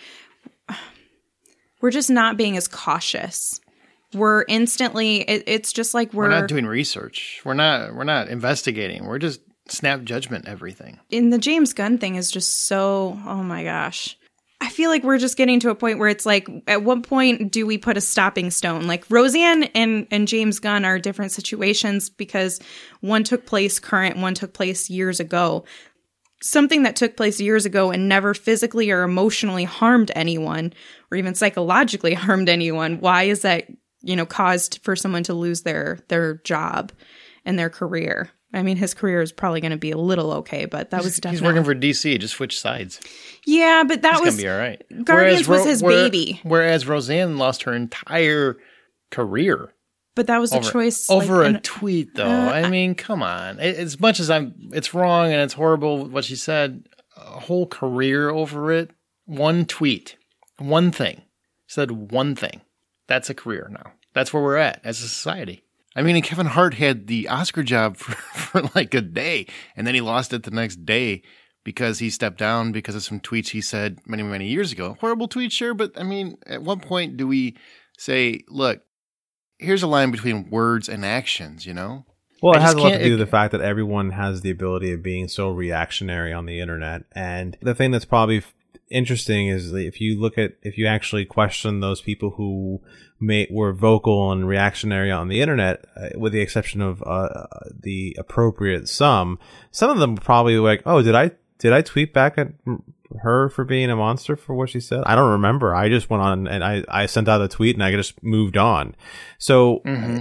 We're just not being as cautious. We're instantly, it's just like we're not doing research. We're not investigating. We're just snap judgment everything. And the James Gunn thing is just so, oh my gosh. I feel like we're just getting to a point where it's like, at what point do we put a stopping stone? Like Roseanne and James Gunn are different situations because one took place current, one took place years ago. Something that took place years ago and never physically or emotionally harmed anyone or even psychologically harmed anyone. Why is that, you know, caused for someone to lose their job and their career? I mean, his career is probably going to be a little okay, but that was definitely... He's working for DC. Just switch sides. Yeah, but that was... going to be all right. Guardians was his baby. Whereas Roseanne lost her entire career. But that was a choice... Over a tweet, though. I mean, come on. As much as it's wrong and it's horrible what she said, a whole career over it, one tweet, one thing. She said one thing. That's a career now. That's where we're at as a society. I mean, and Kevin Hart had the Oscar job for like a day, and then he lost it the next day because he stepped down because of some tweets he said many, many years ago. Horrible tweet, sure, but I mean, at what point do we say, look, here's a line between words and actions, you know? Well, it has a lot to do with the fact that everyone has the ability of being so reactionary on the internet. And the thing that's probably interesting is if you actually question those people who were vocal and reactionary on the internet, with the exception of the appropriate some of them probably like, oh, did I tweet back at her for being a monster for what she said? I don't remember. I just went on and I sent out a tweet and I just moved on. So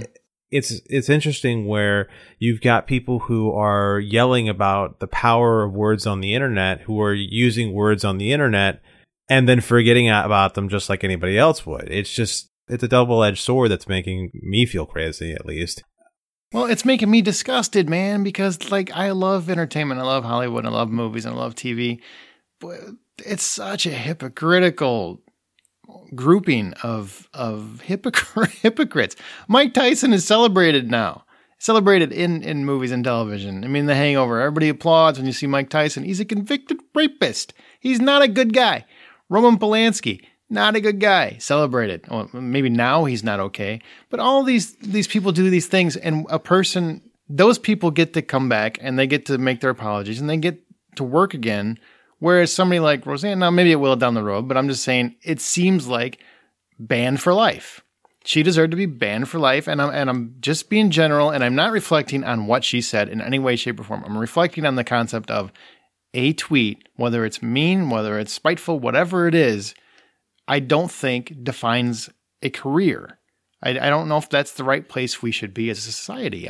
it's interesting where you've got people who are yelling about the power of words on the internet, who are using words on the internet and then forgetting about them just like anybody else would. It's a double-edged sword that's making me feel crazy, at least. Well, it's making me disgusted, man, because like I love entertainment, I love Hollywood, I love movies, and I love TV. But it's such a hypocritical grouping of hypocrites. Mike Tyson is celebrated now. Celebrated in movies and television. I mean, The Hangover. Everybody applauds when you see Mike Tyson. He's a convicted rapist. He's not a good guy. Roman Polanski, not a good guy. Celebrated. Well, maybe now he's not okay. But all these people do these things, and those people get to come back and they get to make their apologies and they get to work again. Whereas somebody like Roseanne, now maybe it will down the road, but I'm just saying it seems like banned for life. She deserved to be banned for life, and I'm just being general, and I'm not reflecting on what she said in any way, shape, or form. I'm reflecting on the concept of a tweet, whether it's mean, whether it's spiteful, whatever it is, I don't think defines a career. I don't know if that's the right place we should be as a society.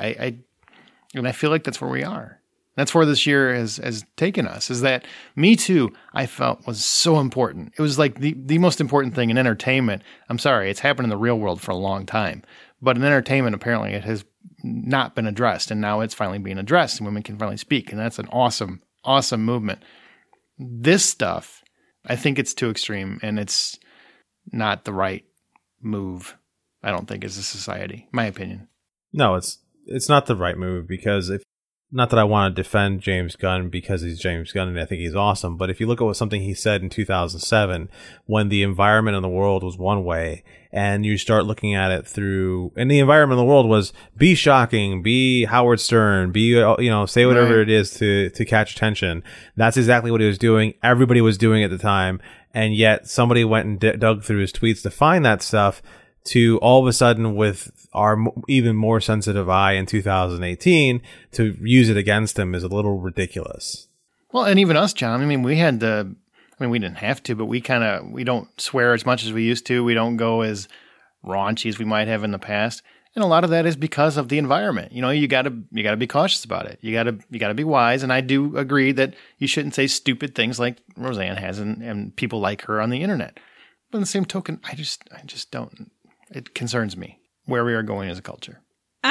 And I feel like that's where we are. That's where this year has taken us, is that Me Too, I felt, was so important. It was like the most important thing in entertainment. I'm sorry, it's happened in the real world for a long time. But in entertainment, apparently, it has not been addressed, and now it's finally being addressed, and women can finally speak, and that's an awesome, awesome movement. This stuff, I think it's too extreme, and it's not the right move, I don't think, as a society, my opinion. No, it's not the right move, because not that I want to defend James Gunn because he's James Gunn and I think he's awesome, but if you look at something he said in 2007, when the environment in the world was one way, and you start looking at it and the environment in the world was be shocking, be Howard Stern, be, say whatever it is to catch attention. That's exactly what he was doing. Everybody was doing it at the time. And yet somebody went and dug through his tweets to find that stuff, to all of a sudden, with our even more sensitive eye in 2018, to use it against him is a little ridiculous. Well, and even us, John, we didn't have to, but we don't swear as much as we used to. We don't go as raunchy as we might have in the past. And a lot of that is because of the environment. You gotta be cautious about it. You gotta be wise. And I do agree that you shouldn't say stupid things like Roseanne has and people like her on the internet. But in the same token, I just don't. It concerns me where we are going as a culture.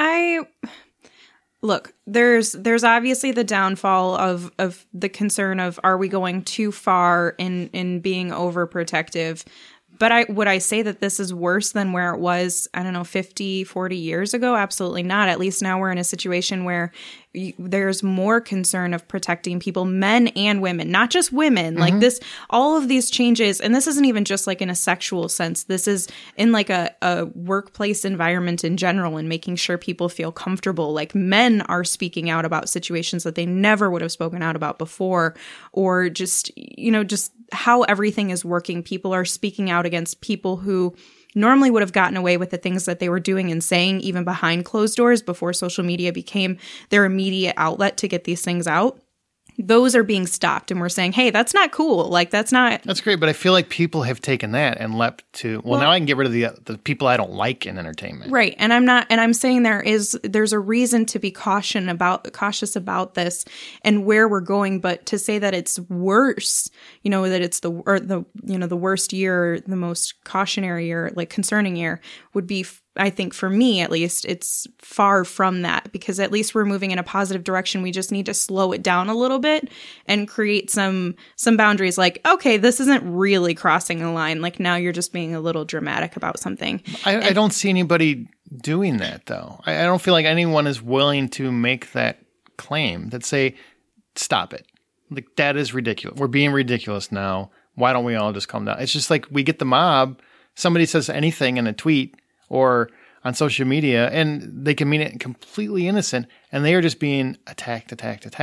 Look, there's obviously the downfall of the concern of, are we going too far in being overprotective? But would I say that this is worse than where it was, 50, 40 years ago? Absolutely not. At least now we're in a situation where there's more concern of protecting people, men and women, not just women. Like this, all of these changes, and this isn't even just like in a sexual sense. This is in like a workplace environment in general, and making sure people feel comfortable. Like men are speaking out about situations that they never would have spoken out about before, or just how everything is working. People are speaking out against people who normally would have gotten away with the things that they were doing and saying, even behind closed doors, before social media became their immediate outlet to get these things out. Those are being stopped, and we're saying, hey, that's not cool. Like, that's great, but I feel like people have taken that and leapt to, now I can get rid of the people I don't like in entertainment. Right. And I'm saying there's a reason to be cautious about this and where we're going, but to say that it's worse, that it's the worst year, the most cautionary year, like concerning year, would be, I think for me, at least, it's far from that, because at least we're moving in a positive direction. We just need to slow it down a little bit and create some boundaries. Like, okay, this isn't really crossing the line. Like, now you're just being a little dramatic about something. I don't see anybody doing that, though. I don't feel like anyone is willing to make that claim, that say, stop it. Like, that is ridiculous. We're being ridiculous now. Why don't we all just calm down? It's just like we get the mob. Somebody says anything in a tweet or on social media, and they can mean it completely innocent, and they are just being attacked.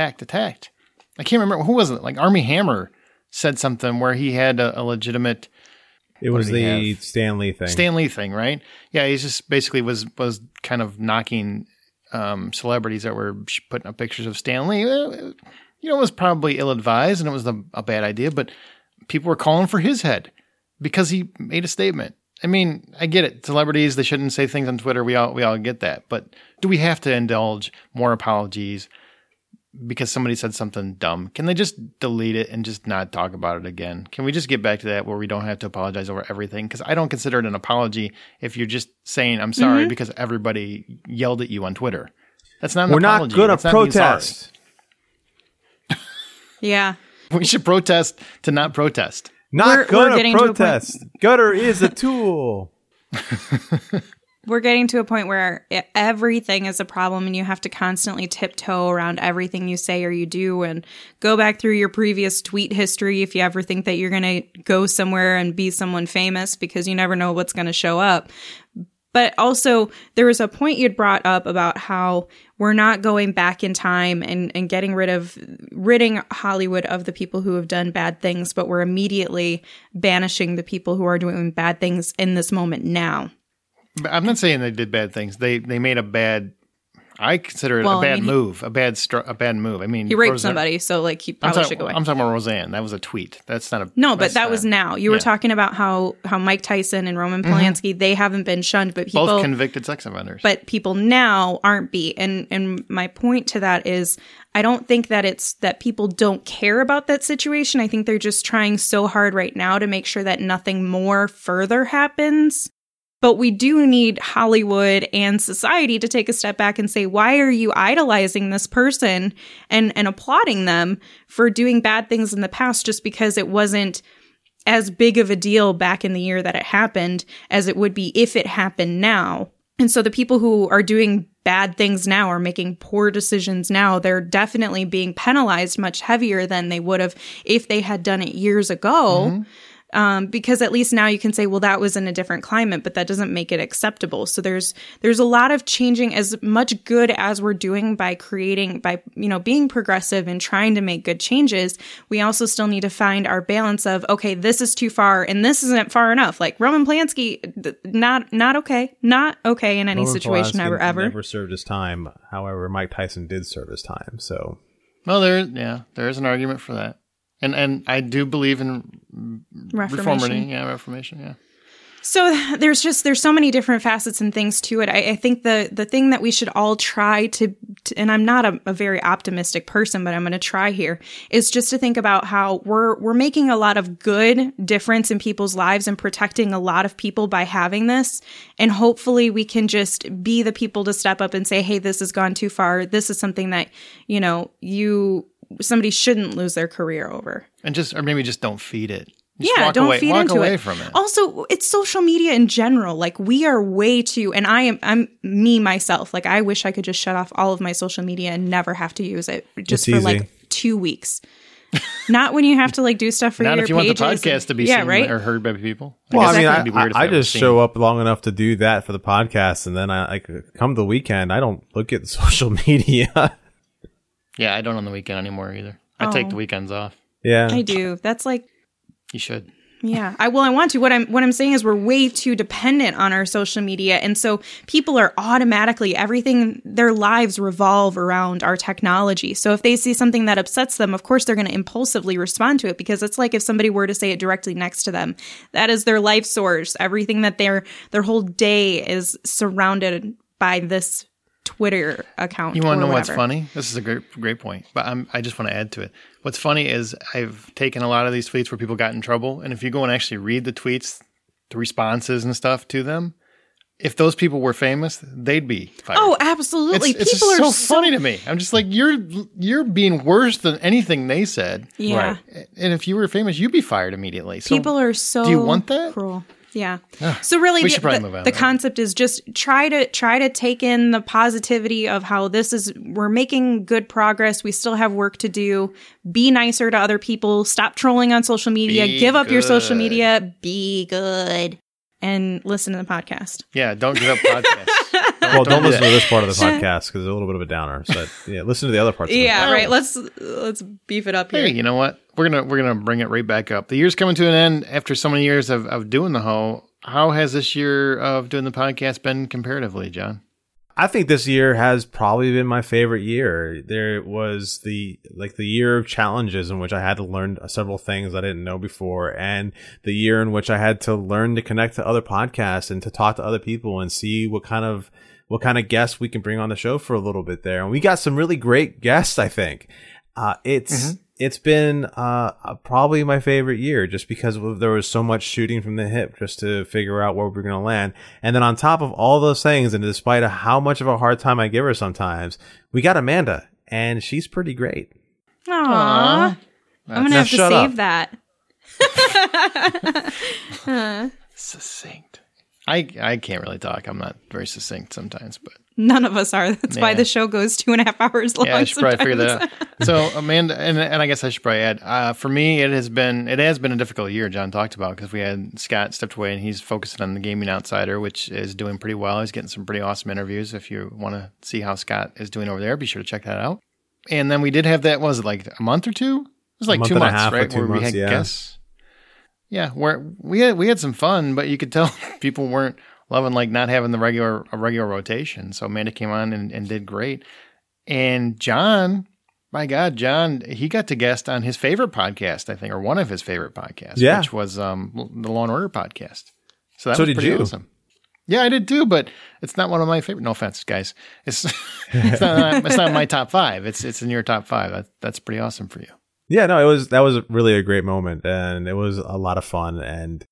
I can't remember, who was it? Like Armie Hammer said something where he had a legitimate... It was the Stan Lee thing. Stan Lee thing, right? Yeah, he just basically was kind of knocking celebrities that were putting up pictures of Stan Lee. It was probably ill-advised, and it was a bad idea, but people were calling for his head because he made a statement. I get it. Celebrities, they shouldn't say things on Twitter. We all get that. But do we have to indulge more apologies because somebody said something dumb? Can they just delete it and just not talk about it again? Can we just get back to that where we don't have to apologize over everything? Because I don't consider it an apology if you're just saying, I'm sorry, because everybody yelled at you on Twitter. That's not an apology. We're not going to protest. Yeah. We should protest to not protest. Not gonna protest. Gutter is a tool. We're getting to a point where everything is a problem, and you have to constantly tiptoe around everything you say or you do, and go back through your previous tweet history if you ever think that you're going to go somewhere and be someone famous, because you never know what's going to show up. But also, there was a point you'd brought up about how we're not going back in time and ridding Hollywood of the people who have done bad things, but we're immediately banishing the people who are doing bad things in this moment now. I'm not saying they did bad things. They made a bad... I consider it a bad move. A bad move. He raped somebody, so he probably should go away. I'm talking about Roseanne. That was a tweet. That's not a... No, but that was now. You were talking about how Mike Tyson and Roman Polanski, they haven't been shunned, but people... Both convicted sex offenders. But people now aren't beat. And my point to that is, I don't think that it's that people don't care about that situation. I think they're just trying so hard right now to make sure that nothing more further happens. But we do need Hollywood and society to take a step back and say, why are you idolizing this person and applauding them for doing bad things in the past just because it wasn't as big of a deal back in the year that it happened as it would be if it happened now? And so the people who are doing bad things now are making poor decisions now. They're definitely being penalized much heavier than they would have if they had done it years ago. Because at least now you can say, well, that was in a different climate, but that doesn't make it acceptable. So there's a lot of changing. As much good as we're doing by being progressive and trying to make good changes, we also still need to find our balance of, okay, this is too far and this isn't far enough. Like Roman Polanski, not okay in any Roman situation Polanski ever. Never served his time. However, Mike Tyson did serve his time. So, well, there is an argument for that. And I do believe in Reformation. Reformation, yeah. So there's so many different facets and things to it. I think the thing that we should all try to and I'm not a very optimistic person, but I'm going to try here, is just to think about how we're making a lot of good difference in people's lives and protecting a lot of people by having this. And hopefully we can just be the people to step up and say, hey, this has gone too far. This is something that, somebody shouldn't lose their career over. Or maybe just don't feed it. Don't feed into it. From it. Also, it's social media in general. Like we are way too, and I'm me myself. Like I wish I could just shut off all of my social media and never have to use it just for like 2 weeks. Not when you have to like do stuff for your pages. Not if you want the podcast to be seen or heard by people. I just show up long enough to do that for the podcast, and then I come the weekend, I don't look at social media. Yeah, I don't on the weekend anymore either. I take the weekends off. Yeah, I do. That's like you should. Yeah, I want to. What I'm saying is we're way too dependent on our social media, and so people are automatically their lives revolve around our technology. So if they see something that upsets them, of course they're going to impulsively respond to it because it's like if somebody were to say it directly next to them. That is their life source. Everything that their whole day is surrounded by this Twitter account. You want to know what's funny? This is a great point, but I just want to add to it. What's funny is I've taken a lot of these tweets where people got in trouble, and if you go and actually read the tweets, the responses and stuff to them, if those people were famous, they'd be fired. Oh, absolutely. It's people just so funny to me. I'm just like, you're being worse than anything they said. Yeah. Right. And if you were famous, you'd be fired immediately. So people are so do you want that? Cruel. Yeah. So really the concept is just try to take in the positivity of how we're making good progress. We still have work to do. Be nicer to other people. Stop trolling on social media. Give up your social media. Be good. And listen to the podcast. Yeah, don't give up podcasts. Don't listen to this part of the podcast because it's a little bit of a downer. So yeah, listen to the other parts. Yeah, right. Let's beef it up here. Hey, you know what? We're gonna bring it right back up. The year's coming to an end after so many years of doing the hoe. How has this year of doing the podcast been comparatively, John? I think this year has probably been my favorite year. There was the year of challenges in which I had to learn several things I didn't know before, and the year in which I had to learn to connect to other podcasts and to talk to other people and see what kind of guests we can bring on the show for a little bit there. And we got some really great guests, I think. It's been probably my favorite year just because there was so much shooting from the hip just to figure out where we're going to land. And then on top of all those things, and despite how much of a hard time I give her sometimes, we got Amanda, and she's pretty great. Aww. I'm going to have to save that. Succinct. I can't really talk. I'm not very succinct sometimes, but none of us are. That's why the show goes 2.5 hours long. Yeah, I should probably figure that out. So Amanda, and I guess I should probably add, for me, it has been a difficult year. John talked about because we had Scott stepped away and he's focusing on the Gaming Outsider, which is doing pretty well. He's getting some pretty awesome interviews. If you want to see how Scott is doing over there, be sure to check that out. And then we did have that. What was it, like a month or two? It was like 2 months, right? Where we had guests. Yeah, where we had some fun, but you could tell people weren't loving like not having a regular rotation. So Amanda came on and did great. And John, my God, John, he got to guest on his favorite podcast, I think, or one of his favorite podcasts, which was the Law and Order podcast. So that was pretty awesome. Yeah, I did too, but it's not one of my favorite. No offense, guys. It's not my top 5. It's in your top 5. That's pretty awesome for you. Yeah, no, that was really a great moment, and it was a lot of fun. And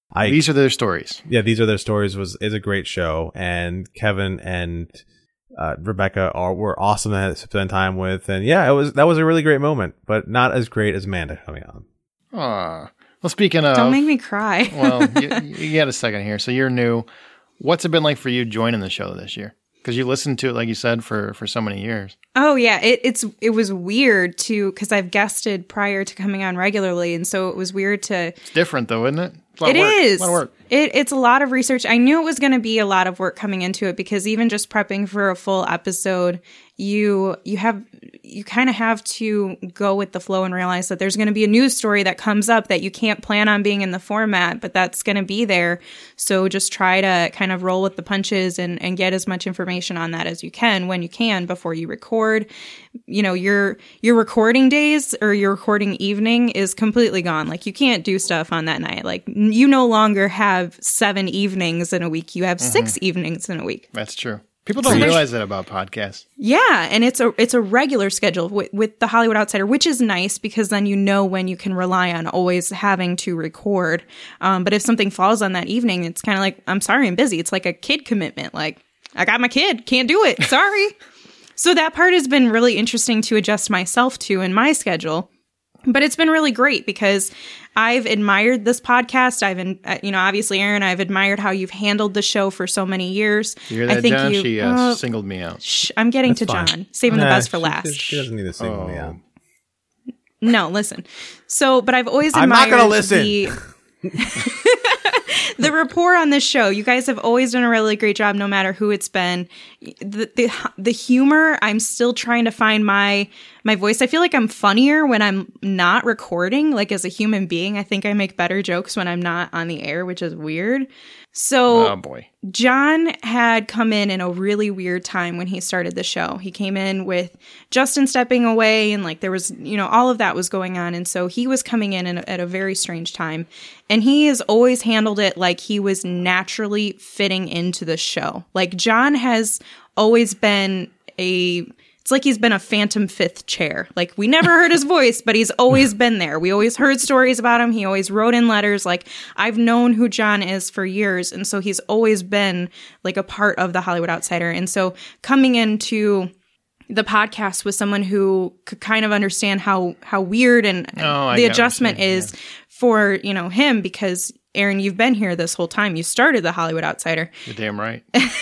These are their stories. Yeah, These Are Their Stories is a great show, and Kevin and Rebecca were awesome to spend time with, and yeah, that was a really great moment, but not as great as Amanda coming on. Aw. Well, speaking of... Don't make me cry. Well, you got a second here. So you're new. What's it been like for you joining the show this year? Because you listened to it, like you said, for so many years. Oh, yeah. It was weird, too, because I've guested prior to coming on regularly, and so it was weird to... It's different, though, isn't it? It is. A lot of work. It's a lot of research. I knew it was going to be a lot of work coming into it because even just prepping for a full episode, you kind of have to go with the flow and realize that there's going to be a news story that comes up that you can't plan on being in the format, but that's going to be there. So just try to kind of roll with the punches and get as much information on that as you can when you can before you record. You know, your recording days or your recording evening is completely gone. Like, you can't do stuff on that night. Like, you no longer have 7 evenings in a week. You have 6 evenings in a week. That's true. People don't realize that about podcasts. Yeah, and it's a regular schedule with the Hollywood Outsider, which is nice because then you know when you can rely on always having to record. But if something falls on that evening, it's kind of like, I'm sorry, I'm busy. It's like a kid commitment. Like, I got my kid, can't do it. Sorry. So that part has been really interesting to adjust myself to in my schedule. But it's been really great because I've admired this podcast. Obviously, Aaron, I've admired how you've handled the show for so many years. You hear that, John? She singled me out. I'm getting to fine. John. Saving the best for last. She doesn't need to single me out. No, listen. So, but I've always admired I'm not going to listen. The rapport on this show, you guys have always done a really great job no matter who it's been. The humor, I'm still trying to find my voice. I feel like I'm funnier when I'm not recording. Like, as a human being, I think I make better jokes when I'm not on the air, which is weird. So, oh boy. John had come in a really weird time when he started the show. He came in with Justin stepping away and like there was, all of that was going on. And so he was coming in at a very strange time. And he has always handled it like he was naturally fitting into the show. Like, John has always been it's like he's been a phantom fifth chair. Like, we never heard his voice, but he's always been there. We always heard stories about him. He always wrote in letters. Like, I've known who John is for years. And so he's always been like a part of the Hollywood Outsider. And so coming into the podcast with someone who could kind of understand how weird and the adjustment is for, him, because Aaron, you've been here this whole time. You started the Hollywood Outsider. You're damn right.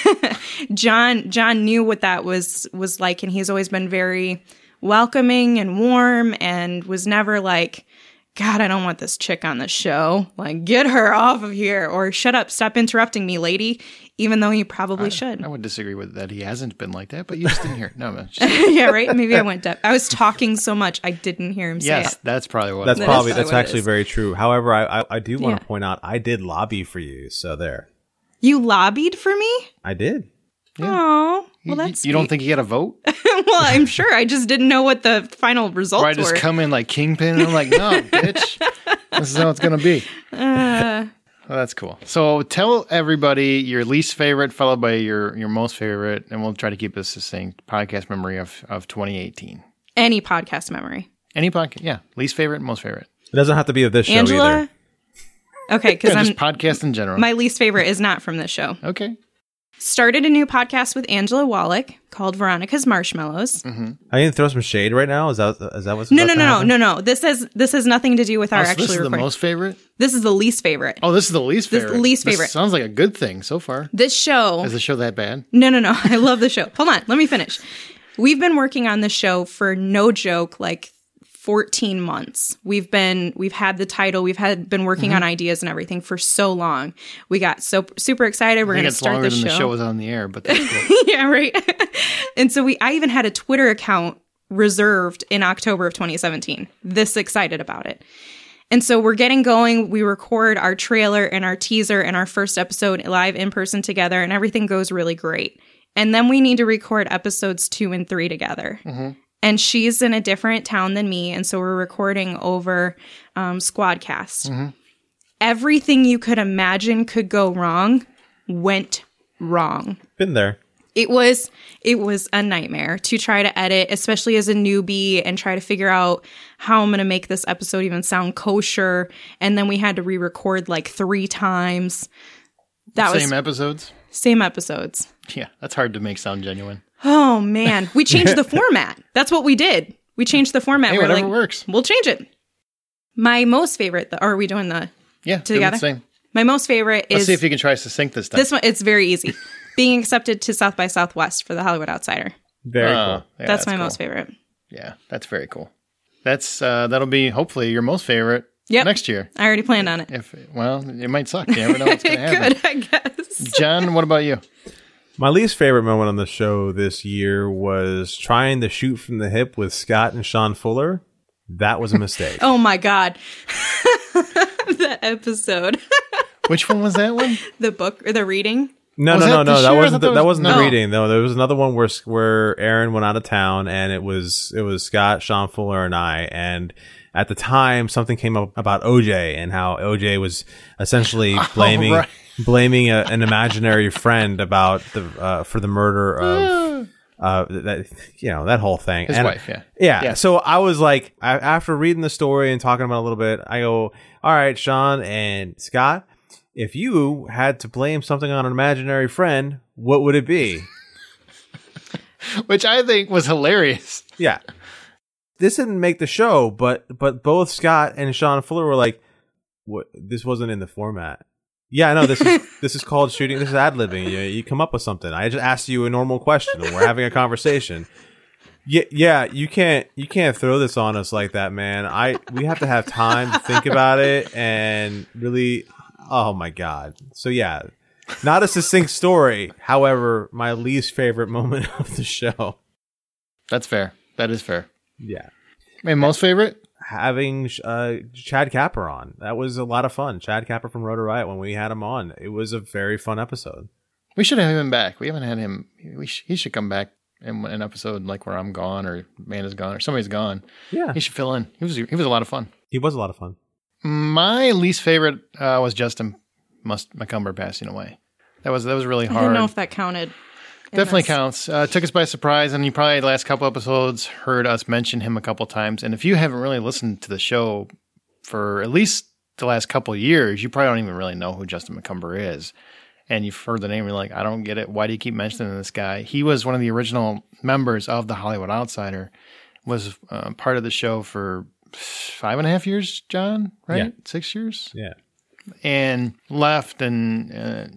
John knew what that was like, and he's always been very welcoming and warm and was never like, God, I don't want this chick on the show. Like, get her off of here, or shut up, stop interrupting me, lady, even though he probably should. I would disagree with that. He hasn't been like that, but you just didn't hear it. No. Yeah, right? Maybe I went deaf. I was talking so much, I didn't hear him say it. Yes, that's probably what That's actually very true. However, I do want to point out, I did lobby for you, so there. You lobbied for me? I did. Yeah. Oh, well, that's You don't think you got a vote? Well, I'm sure. I just didn't know what the final results were. I just come in like Kingpin, and I'm like, no, bitch. This is how it's going to be. Well, that's cool. So tell everybody your least favorite, followed by your most favorite, and we'll try to keep this succinct, podcast memory of 2018. Any podcast memory. Any podcast, yeah. Least favorite, most favorite. It doesn't have to be of this show Angela? either. Okay, because just podcast in general. My least favorite is not from this show. Okay. Started a new podcast with Angela Wallach called Veronica's Marshmallows. Mm-hmm. I need to throw some shade right now. Is that what's No. This has nothing to do with our actually. This is the most favorite? This is the least favorite. Oh, this is the least favorite. This is the least favorite. This sounds like a good thing so far. This show is the show that bad? No. I love the show. Hold on, let me finish. We've been working on the show for no joke, like 14 months. We've had the title. We've been working on ideas and everything for so long. We got so super excited. We're going to start the show. The show was on the air, but that's cool. Yeah, right. And so I even had a Twitter account reserved in October of 2017. This excited about it. And so we're getting going. We record our trailer and our teaser and our first episode live in person together, and everything goes really great. And then we need to record episodes 2 and 3 together. Mm-hmm. And she's in a different town than me, and so we're recording over Squadcast. Mm-hmm. Everything you could imagine could go wrong went wrong. Been there. It was a nightmare to try to edit, especially as a newbie, and try to figure out how I'm going to make this episode even sound kosher. And then we had to re-record like 3 times. Same episodes? Same episodes. Yeah, that's hard to make sound genuine. Oh, man. We changed the format. That's what we did. We changed the format. Hey, whatever works. We'll change it. My most favorite, or are we doing the together? Same. My most favorite is... Let's see if you can try succinct this time. This one, it's very easy. Being accepted to South by Southwest for the Hollywood Outsider. Very cool. Yeah, that's my cool. most favorite. Yeah, that's very cool. That'll be hopefully your most favorite next year. I already planned on it. It might suck. You never know what's going to happen. It could, I guess. John, what about you? My least favorite moment on the show this year was trying to shoot from the hip with Scott and Sean Fuller. That was a mistake. Oh my God. That episode. Which one was that one? The book or the reading? No. Was that this That year? wasn't I thought that wasn't no. the reading. No, there was another one where Aaron went out of town, and it was Scott, Sean Fuller, and I. And at the time, something came up about OJ and how OJ was essentially blaming an imaginary friend about for the murder of that whole thing. His wife. Yeah. So I was like, after reading the story and talking about it a little bit, I go, all right, Sean and Scott, if you had to blame something on an imaginary friend, what would it be? Which I think was hilarious. Yeah. This didn't make the show, but both Scott and Sean Fuller were like, "What? This wasn't in the format." Yeah, I know. This is called shooting. This is ad-libbing. You come up with something. I just asked you a normal question, and we're having a conversation. Yeah, you can't throw this on us like that, man. We have to have time to think about it and really. Oh my God. So yeah, not a succinct story. However, my least favorite moment of the show. That's fair. That is fair. Yeah. My most favorite? Having Chad Kapper on. That was a lot of fun. Chad Kapper from Rotor Riot, when we had him on, it was a very fun episode. We should have him back. We haven't had him. He should come back in an episode like where I'm gone or Amanda's gone or somebody's gone. Yeah. He should fill in. He was a lot of fun. He was a lot of fun. My least favorite was Justin McCumber passing away. That was really hard. I don't know if that counted. Definitely counts. Took us by surprise, and you probably the last couple episodes heard us mention him a couple times. And if you haven't really listened to the show for at least the last couple of years, you probably don't even really know who Justin McCumber is. And you've heard the name, and you're like, I don't get it. Why do you keep mentioning this guy? He was one of the original members of the Hollywood Outsider, was part of the show for 5.5 years, John, right? Yeah. 6 years? Yeah. And left and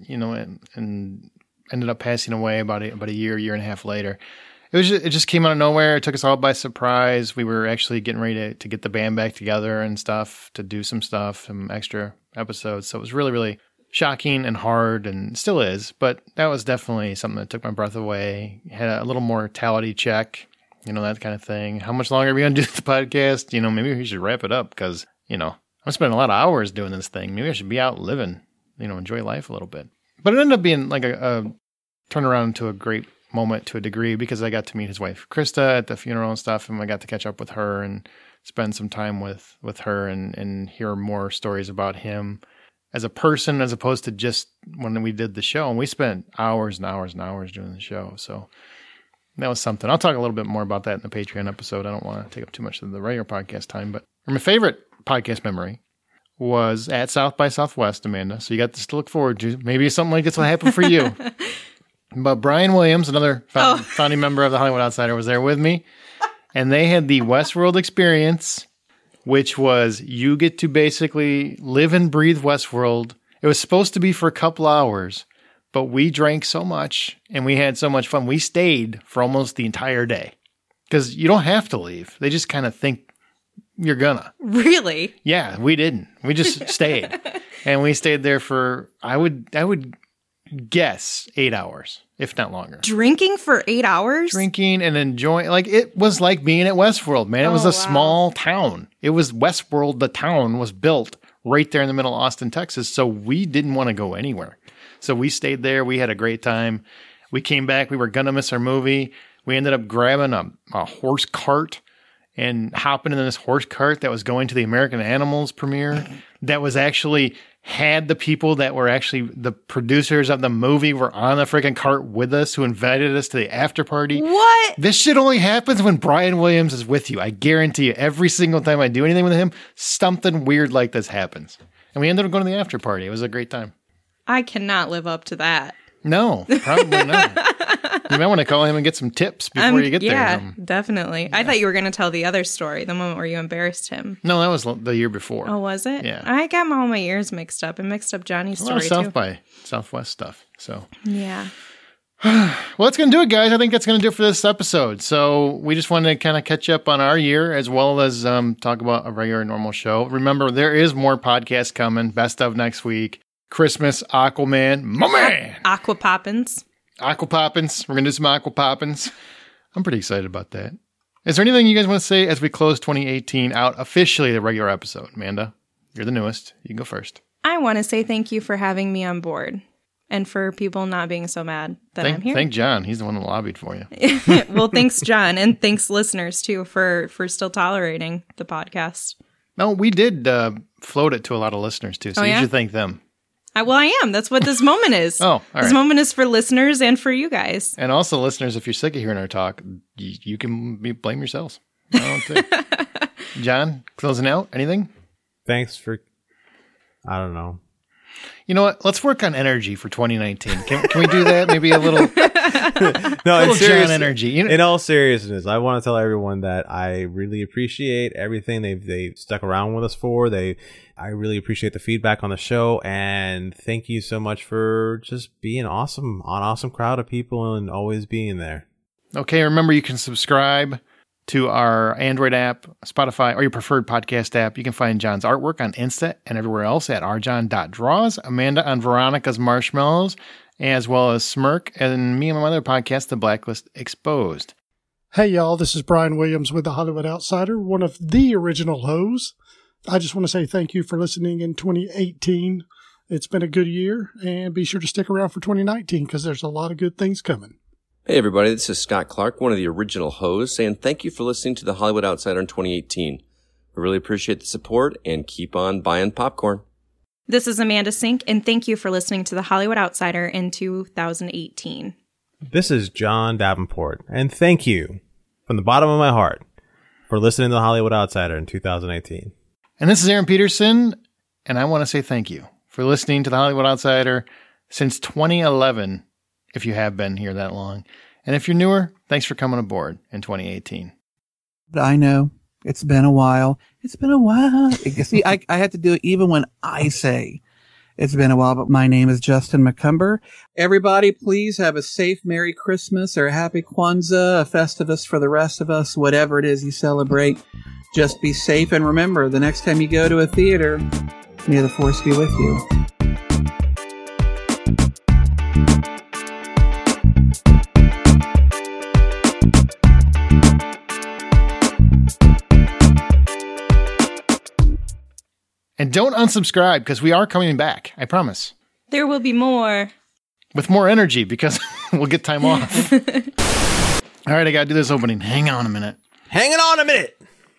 ended up passing away about a year and a half later. It just came out of nowhere. It took us all by surprise. We were actually getting ready to get the band back together and stuff, to do some stuff, some extra episodes. So it was really, really shocking and hard, and still is. But that was definitely something that took my breath away. Had a little mortality check, that kind of thing. How much longer are we going to do the podcast? Maybe we should wrap it up because, I'm spending a lot of hours doing this thing. Maybe I should be out living, enjoy life a little bit. But it ended up being like a turnaround into a great moment to a degree, because I got to meet his wife, Krista, at the funeral and stuff, and I got to catch up with her and spend some time with her and hear more stories about him as a person, as opposed to just when we did the show. And we spent hours and hours and hours doing the show. So that was something. I'll talk a little bit more about that in the Patreon episode. I don't want to take up too much of the regular podcast time, but my favorite podcast memory was at South by Southwest, Amanda. So you got this to look forward to. Maybe something like this will happen for you. But Brian Williams, another founding member of the Hollywood Outsider, was there with me. And they had the Westworld experience, which was you get to basically live and breathe Westworld. It was supposed to be for a couple hours, but we drank so much and we had so much fun. We stayed for almost the entire day because you don't have to leave. They just kind of think you're gonna. Really? Yeah, we didn't. We just stayed. And we stayed there for, I would guess 8 hours, if not longer. Drinking for 8 hours? Drinking and enjoying. Like, it was like being at Westworld, man. It was a small town. It was Westworld. The town was built right there in the middle of Austin, Texas. So we didn't want to go anywhere. So we stayed there. We had a great time. We came back. We were going to miss our movie. We ended up grabbing a horse cart and hopping in this horse cart that was going to the American Animals premiere that was actually had the people that were actually the producers of the movie were on the freaking cart with us, who invited us to the after party. What? This shit only happens when Brian Williams is with you. I guarantee you, every single time I do anything with him, something weird like this happens. And we ended up going to the after party. It was a great time. I cannot live up to that. No, probably not. You might want to call him and get some tips before you get there. Yeah, definitely. I thought you were going to tell the other story, the moment where you embarrassed him. No, that was the year before. Oh, was it? Yeah. I got all my ears mixed up and mixed up Johnny's A lot story, of too. by Southwest stuff. So, Yeah. well, that's going to do it, guys. I think that's going to do it for this episode. So we just wanted to kind of catch up on our year as well as talk about a regular normal show. Remember, there is more podcasts coming. Best of next week. Christmas, Aquaman, my man. Aqua Poppins. Aqua Poppins. We're going to do some Aqua Poppins. I'm pretty excited about that. Is there anything you guys want to say as we close 2018 out officially, the regular episode? Amanda, you're the newest. You can go first. I want to say thank you for having me on board and for people not being so mad that I'm here. Thank John. He's the one that lobbied for you. Well, thanks, John. And thanks, listeners, too, for still tolerating the podcast. No, we did float it to a lot of listeners, too. So you yeah? should thank them. Well, I am. That's what this moment is. Oh, all right. This moment is for listeners and for you guys. And also, listeners, if you're sick of hearing our talk, you can blame yourselves. I don't think. John, closing out, anything? Thanks for, I don't know. You know what? Let's work on energy for 2019. Can we do that? Maybe a little, No, little John energy. You know, In all seriousness, I want to tell everyone that I really appreciate everything they've stuck around with us for. I really appreciate the feedback on the show, and thank you so much for just being an awesome crowd of people and always being there. okay, remember you can subscribe to our Android app, Spotify, or your preferred podcast app. You can find John's artwork on Insta and everywhere else at rjohn.draws, Amanda on Veronica's Marshmallows, as well as Smirk, and me and my other podcast, The Blacklist Exposed. Hey, y'all, this is Brian Williams with The Hollywood Outsider, one of the original hoes. I just want to say thank you for listening in 2018. It's been a good year, and be sure to stick around for 2019 because there's a lot of good things coming. Hey everybody, this is Scott Clark, one of the original hosts, saying thank you for listening to The Hollywood Outsider in 2018. I really appreciate the support, and keep on buying popcorn. This is Amanda Sink, and thank you for listening to The Hollywood Outsider in 2018. This is John Davenport, and thank you from the bottom of my heart for listening to The Hollywood Outsider in 2018. And this is Aaron Peterson, and I want to say thank you for listening to The Hollywood Outsider since 2011, if you have been here that long. And if you're newer, thanks for coming aboard in 2018. But I know it's been a while. It's been a while. See, I had to do it even when I say it's been a while, but my name is Justin McCumber. Everybody, please have a safe Merry Christmas or a Happy Kwanzaa, a Festivus for the rest of us, whatever it is you celebrate. Just be safe, and remember, the next time you go to a theater, may the Force be with you. And don't unsubscribe, because we are coming back. I promise. There will be more. With more energy, because we'll get time off. All right, I got to do this opening. Hang on a minute. Hanging on a minute.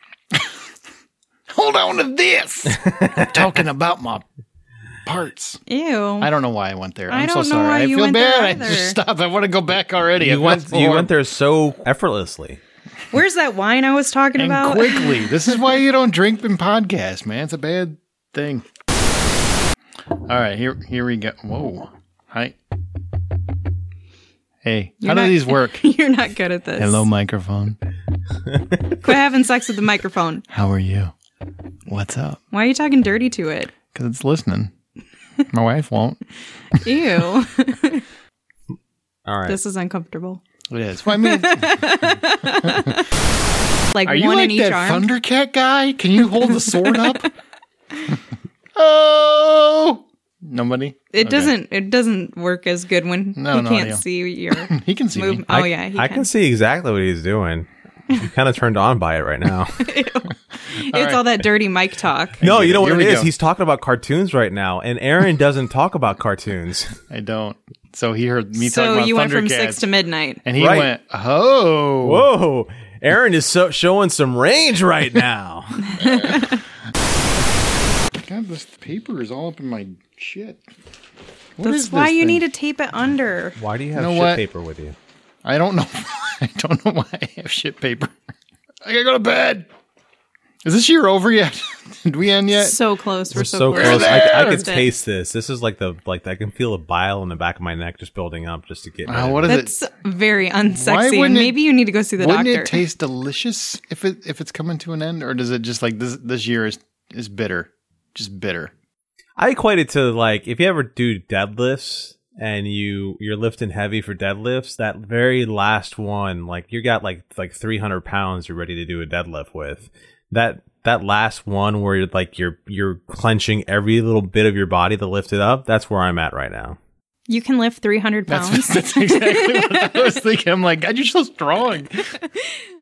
Hold on to this. I'm talking about my parts. Ew. I don't know why I went there. I I'm so don't know sorry. why I you feel went there bad. I either. just stopped. I want to go back already. You went there so effortlessly. Where's that wine I was talking and about? quickly. This is why you don't drink in podcasts, man. It's a bad thing. All right, here we go. Whoa. Hi. Hey, how do these work? You're not good at this. Hello, microphone. Quit having sex with the microphone. How are you? What's up? Why are you talking dirty to it? Because it's listening. My wife won't. Ew. All right. This is uncomfortable. It is. Well, I mean, Like are you one like in each that arm. Thundercat guy? Can you hold the sword up? Oh, nobody. It Okay. doesn't work as good when No, he no can't audio. see your He can see me. movement. Oh yeah, he I can. can see exactly what he's doing. I'm kind of turned on by it right now. It's all that dirty mic talk. No, you know what Here it we is? go. He's talking about cartoons right now, and Aaron doesn't talk about cartoons. I don't. So he heard me talking So about you went from Thundercats, 6 to midnight. and he Right. went, "Oh, Whoa, Aaron is showing some range right now. God, this paper is all up in my shit. What is That's why this you thing? need to tape it under. Why do you have You know shit what? paper with you? I don't know. I don't know why I have shit paper. I gotta go to bed. Is this year over yet? Did we end yet? So close. We're We're so close. close. I can Missed it. taste this. This is like I can feel the bile in the back of my neck just building up just to get. What is That's it? very Why unsexy. wouldn't And it- maybe you need to go see the Wouldn't doctor. it taste delicious if it's coming to an end, or does it just like this year is bitter, just bitter? I equate it to like if you ever do deadlifts and you're lifting heavy for deadlifts, that very last one, like you got like 300 pounds you're ready to do a deadlift with. That last one where you're clenching every little bit of your body to lift it up. That's where I'm at right now. You can lift 300 pounds. That's exactly what I was thinking. I'm like, God, you're so strong.